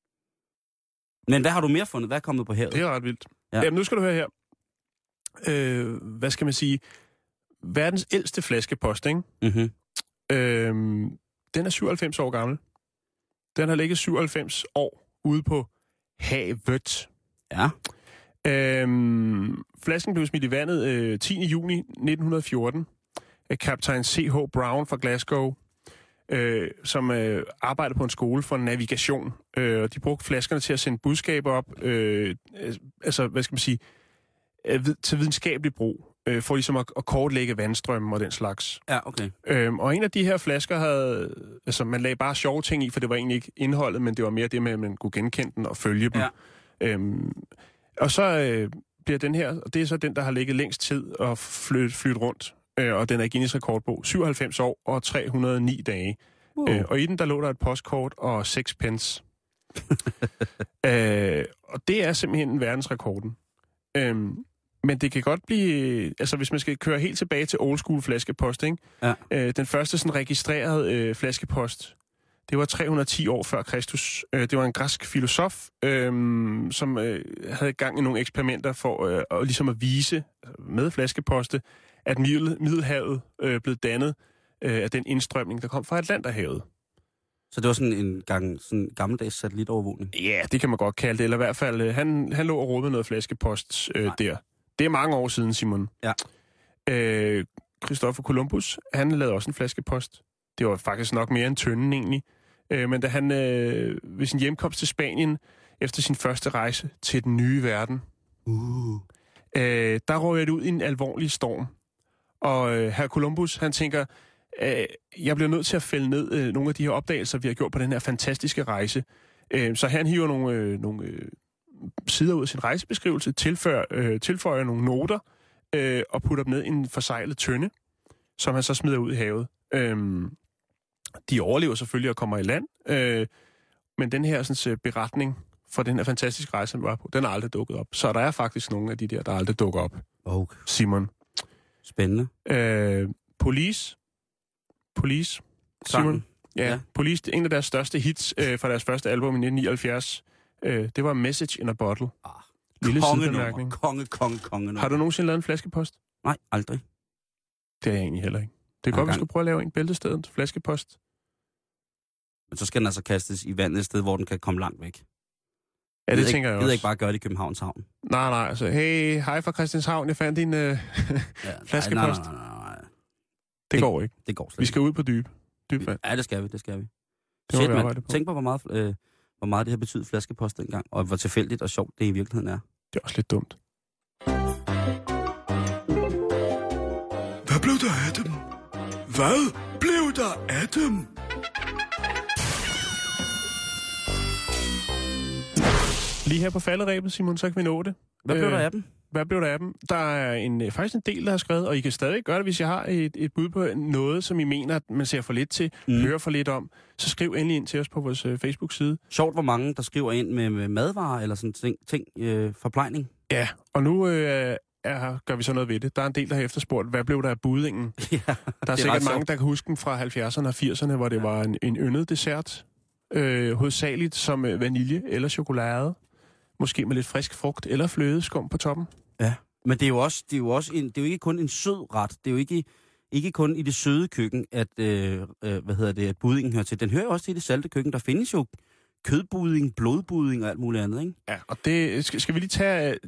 [SPEAKER 6] Men hvad har du mere fundet? Hvad er kommet på havet?
[SPEAKER 5] Det er ret vildt. Ja. Jamen, nu skal du høre her. Øh, hvad skal man sige? Verdens ældste flaskepost, ikke?
[SPEAKER 6] Mhm.
[SPEAKER 5] Øhm, den er syvoghalvfems år gammel. Den har ligget syvoghalvfems år ude på havet.
[SPEAKER 6] Ja.
[SPEAKER 5] Øhm, flasken blev smidt i vandet øh, tiende juni nitten fjorten af kaptajn C H Brown fra Glasgow, øh, som øh, arbejdede på en skole for navigation. Øh, og de brugte flaskerne til at sende budskaber op, øh, altså, hvad skal man sige, øh, til videnskabelig brug. For ligesom at, at kortlægge vandstrømmen og den slags.
[SPEAKER 6] Ja, okay.
[SPEAKER 5] Øhm, og en af de her flasker havde... Altså, man lagde bare sjove ting i, for det var egentlig ikke indholdet, men det var mere det med, at man kunne genkende den og følge dem.
[SPEAKER 6] Ja.
[SPEAKER 5] Øhm, og så øh, bliver den her... Og det er så den, der har ligget længst tid og flyttet flyt rundt. Øh, og den er i Guinness rekordbog. syvoghalvfems år og tre hundrede og ni dage. Wow. Øh, og i den, der lå der et postkort og seks pence. øh, og det er simpelthen verdensrekorden. Øhm, Men det kan godt blive... Altså, hvis man skal køre helt tilbage til old school flaskepost, ikke?
[SPEAKER 6] Ja.
[SPEAKER 5] Øh, den første sådan registrerede øh, flaskepost, det var tre hundrede og ti år før Kristus. Øh, det var en græsk filosof, øh, som øh, havde gang i nogle eksperimenter for øh, at, ligesom at vise med flaskeposte, at middel, Middelhavet øh, blev dannet øh, af den indstrømning, der kom fra Atlanterhavet.
[SPEAKER 6] Så det var sådan en gang sådan gammeldags satellitovervågning?
[SPEAKER 5] Ja, yeah, det kan man godt kalde det. Eller i hvert fald, øh, han, han lå og rodede noget flaskepost øh, der. Det er mange år siden, Simon.
[SPEAKER 6] Ja.
[SPEAKER 5] Øh, Christopher Columbus, han lavede også en flaskepost. Det var faktisk nok mere end tønden egentlig. Øh, men da han øh, ved sin hjemkomst til Spanien, efter sin første rejse til den nye verden,
[SPEAKER 6] uh.
[SPEAKER 5] øh, der røg jeg ud i en alvorlig storm. Og øh, herr Columbus, han tænker, øh, jeg bliver nødt til at fælde ned øh, nogle af de her opdagelser, vi har gjort på den her fantastiske rejse. Øh, så han hiver nogle... Øh, nogle øh, sider ud af sin rejsebeskrivelse, tilføjer, øh, tilføjer nogle noter øh, og putter dem ned i en forsejlet tønde, som han så smider ud i havet. Øhm, de overlever selvfølgelig og kommer i land, øh, men den her sådan, beretning for den her fantastiske rejse, han var på, den er aldrig dukket op. Så der er faktisk nogle af de der, der aldrig dukker op.
[SPEAKER 6] Okay.
[SPEAKER 5] Simon.
[SPEAKER 6] Spændende.
[SPEAKER 5] Øh, Police. Police. Simon. Ja, ja. Police, en af deres største hits øh, fra deres første album i nitten nioghalvfjerds. Øh, det var Message in a Bottle.
[SPEAKER 6] Ah,
[SPEAKER 5] lille
[SPEAKER 6] kongenummer. Konge, konge, konge.
[SPEAKER 5] Har du nogensinde lavet en flaskepost?
[SPEAKER 6] Nej, aldrig.
[SPEAKER 5] Det er jeg egentlig heller ikke. Det er godt, vi skal prøve at lave en bæltestedet flaskepost.
[SPEAKER 6] Men så skal den altså kastes i vandet et sted, hvor den kan komme langt væk.
[SPEAKER 5] Ja, det
[SPEAKER 6] jeg
[SPEAKER 5] tænker
[SPEAKER 6] ikke,
[SPEAKER 5] jeg også.
[SPEAKER 6] Jeg ikke bare gøre det i Københavns Havn.
[SPEAKER 5] Nej, nej, altså, hey, hej fra Christianshavn, jeg fandt din øh, ja, flaskepost.
[SPEAKER 6] Nej, nej, nej, nej.
[SPEAKER 5] Det, det går ikke.
[SPEAKER 6] Det går slet
[SPEAKER 5] Vi skal ud på dyb. dyb vand.
[SPEAKER 6] Ja, det skal vi, det skal vi.
[SPEAKER 5] Det
[SPEAKER 6] Shit,
[SPEAKER 5] vi
[SPEAKER 6] man. På. Tænk på, hvor meget, øh, hvor meget det har betydet flaskepost dengang, og hvor tilfældigt og sjovt det i virkeligheden er.
[SPEAKER 5] Det er også lidt dumt.
[SPEAKER 8] Hvad blev der af dem? Hvad blev der af dem?
[SPEAKER 5] Lige her på falderæbet, Simon, så kan vi nå det.
[SPEAKER 6] Hvad blev øh, der af dem?
[SPEAKER 5] Hvad blev der af dem? Der er en, faktisk en del, der har skrevet, og I kan stadig gøre det, hvis jeg har et, et bud på noget, som I mener, at man ser for lidt til, mm. hører for lidt om. Så skriv endelig ind til os på vores uh, Facebook-side.
[SPEAKER 6] Sjovt, hvor mange, der skriver ind med, med madvarer eller sådan ting, ting øh, forplejning.
[SPEAKER 5] Ja, og nu øh, er, gør vi så noget ved det. Der er en del, der har efterspurgt, hvad blev der af buddingen?
[SPEAKER 6] Ja,
[SPEAKER 5] der er sikkert mange, der kan huske den fra halvfjerdserne og firserne, hvor det ja. var en, en yndet dessert. Øh, hovedsageligt som øh, vanilje eller chokolade. Måske med lidt frisk frugt eller flødeskum på toppen.
[SPEAKER 6] Ja, men det er jo også, det er jo også en, det er jo ikke kun en sød ret. Det er jo ikke, ikke kun i det søde køkken, at, øh, øh, hvad hedder det, at buddingen hører til. Den hører jo også til det salte køkken. Der findes jo kødbudding, blodbudding og alt muligt andet, ikke?
[SPEAKER 5] Ja, og det, skal, skal vi lige tage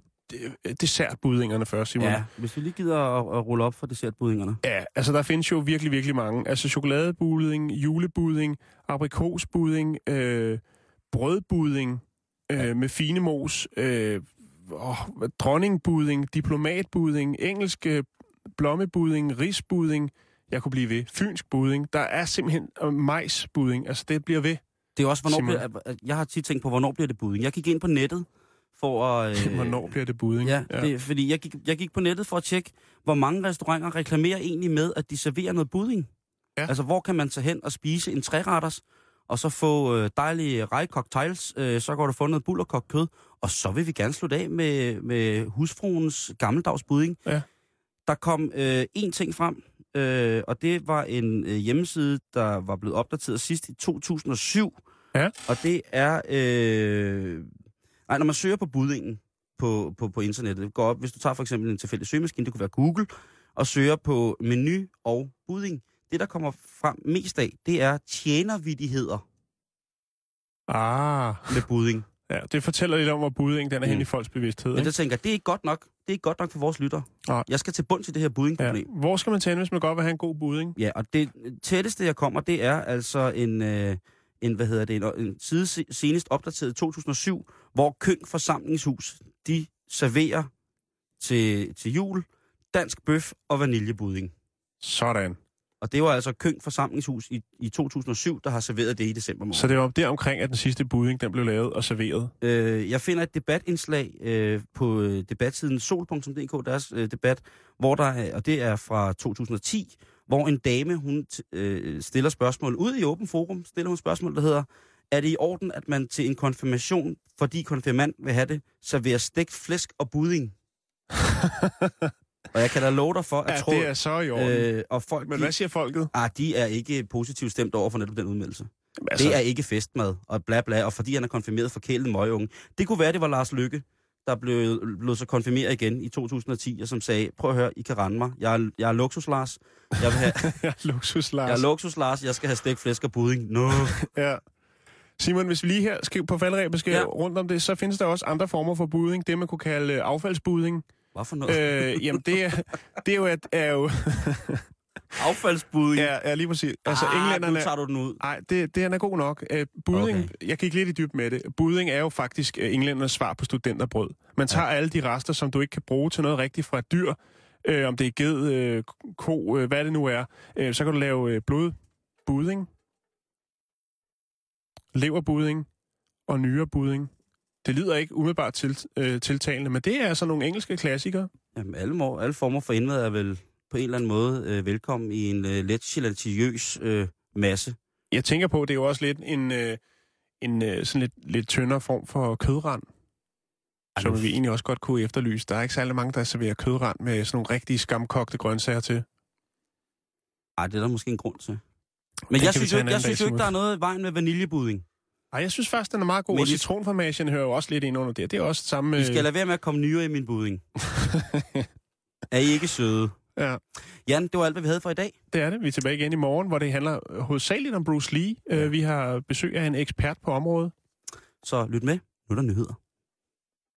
[SPEAKER 5] dessertbuddingerne først, Simon?
[SPEAKER 6] Ja, hvis vi lige gider at, at rulle op for dessertbuddingerne.
[SPEAKER 5] Ja, altså der findes jo virkelig, virkelig mange. Altså chokoladebudding, julebudding, aprikosbudding, øh, brødbudding, øh, med fine mos, øh, oh, dronningbudding, diplomatbudding, engelsk øh, blommebudding, risbudding, jeg kunne blive ved, fynsk budding. Der er simpelthen øh, majsbudding, altså det bliver ved.
[SPEAKER 6] Det er også, hvornår bliver, jeg har tit tænkt på, hvornår bliver det budding. Jeg gik ind på nettet for at... Øh,
[SPEAKER 5] hvornår bliver det budding?
[SPEAKER 6] Ja, ja. Det, fordi jeg gik, jeg gik på nettet for at tjekke, hvor mange restauranter reklamerer egentlig med, at de serverer noget budding. Ja. Altså, hvor kan man tage hen og spise en træretters, og så få øh, dejlige rejcocktails, øh, så går du få noget bullerkogt kød, og så vil vi gerne slutte af med, med husfruens gammeldags budding.
[SPEAKER 5] Ja.
[SPEAKER 6] Der kom øh, én ting frem, øh, og det var en øh, hjemmeside, der var blevet opdateret sidst i to tusind og syv.
[SPEAKER 5] Ja.
[SPEAKER 6] Og det er... Øh, nej, når man søger på buddingen på, på, på internettet, går op, hvis du tager for eksempel en tilfældig søgemaskine, det kunne være Google, og søger på menu og budding. Det, der kommer frem mest af, det er tjenervittigheder.
[SPEAKER 5] Ah.
[SPEAKER 6] Med budding.
[SPEAKER 5] Ja, det fortæller lidt om, hvor budding den er mm. hen i folks bevidsthed.
[SPEAKER 6] Men det tænker det er ikke godt nok. Det er ikke godt nok for vores lytter. Ah. Jeg skal til bunds i det her buddingproblem.
[SPEAKER 5] Ja. Hvor skal man tænde, hvis man godt vil have en god budding?
[SPEAKER 6] Ja, og det tætteste, jeg kommer, det er altså en, øh, en hvad hedder det, en, en side senest opdateret to tusind og syv, hvor Køng Forsamlingshus, de serverer til, til jul dansk bøf og vaniljebudding.
[SPEAKER 5] Sådan.
[SPEAKER 6] Og det var altså Køng Forsamlingshus i, i to tusind og syv, der har serveret det i december måned.
[SPEAKER 5] Så det var deromkring, at den sidste budding, den blev lavet og serveret?
[SPEAKER 6] Øh, jeg finder et debatindslag øh, på debatsiden sol punktum d k, deres øh, debat, hvor der er, og det er fra to tusind og ti, hvor en dame, hun øh, stiller spørgsmål ud i åben forum, stiller hun spørgsmål, der hedder, er det i orden, at man til en konfirmation, fordi konfirmand vil have det, serverer stegt flæsk og budding? Og jeg kan da love dig for, at
[SPEAKER 5] ja,
[SPEAKER 6] tråd,
[SPEAKER 5] det er så i orden.
[SPEAKER 6] Øh, og folk,
[SPEAKER 5] Men hvad siger folket?
[SPEAKER 6] Ah, de er ikke positivt stemt over for netop den udmeldelse.
[SPEAKER 5] Altså...
[SPEAKER 6] Det er ikke festmad, og bla bla, og fordi han er konfirmeret for kælen møgeunge. Det kunne være, det var Lars Løkke, der blev, blev så konfirmeret igen i to tusind og ti, og som sagde, prøv at høre, I kan rende mig. Jeg er, jeg er luksus Lars. Jeg vil have...
[SPEAKER 5] jeg er luksus Lars.
[SPEAKER 6] Jeg er luksus Lars, jeg skal have stegt flæsk og budding. No.
[SPEAKER 5] Ja. Simon, hvis vi lige her skal på faldrebet skal ja. rundt om det, så findes der også andre former for budding. Det, man kunne kalde affaldsbudding.
[SPEAKER 6] Hvad for noget?
[SPEAKER 5] Øh, jamen, det er, det er jo... At, er jo
[SPEAKER 6] affaldsbudding?
[SPEAKER 5] Ja, ja, lige præcis. Altså,
[SPEAKER 6] ah,
[SPEAKER 5] englænderne...
[SPEAKER 6] nu tager du den ud.
[SPEAKER 5] Nej, det, det er god nok. Uh, budding, okay. Jeg gik lidt i dyb med det. Budding er jo faktisk uh, englændernes svar på studenterbrød. Man tager ja. alle de rester, som du ikke kan bruge til noget rigtigt fra et dyr. Uh, om det er ged, uh, ko, uh, hvad det nu er. Uh, så kan du lave uh, blodbudding, leverbudding og nyrebudding. Det lyder ikke umiddelbart til, øh, tiltalende, men det er altså nogle engelske klassikere. Jamen,
[SPEAKER 6] alle, må, alle former for indmad er vel på en eller anden måde øh, velkommen i en øh, let gelatinøs øh, masse.
[SPEAKER 5] Jeg tænker på, det er jo også lidt en, øh, en øh, sådan lidt, lidt tyndere form for kødrand, Ej, som vi egentlig også godt kunne efterlyse. Der er ikke særlig mange, der serverer kødrand med sådan nogle rigtige skamkogte grøntsager til.
[SPEAKER 6] Ej, det er der måske en grund til. Men jeg synes, jo, jeg synes jo ikke, der er noget i vejen med vaniljebudding.
[SPEAKER 5] Ej, jeg synes faktisk, den er meget god, men og citronformagen hører jo også lidt ind under det. Det er også samme...
[SPEAKER 6] Vi skal lade være med at komme nyere i min budding. Er I ikke søde?
[SPEAKER 5] Ja.
[SPEAKER 6] Jan, det var alt, hvad vi havde for i dag.
[SPEAKER 5] Det er det. Vi er tilbage igen i morgen, hvor det handler hovedsageligt om Bruce Lee. Ja. Vi har besøg af en ekspert på området.
[SPEAKER 6] Så lyt med. Nu er der nyheder.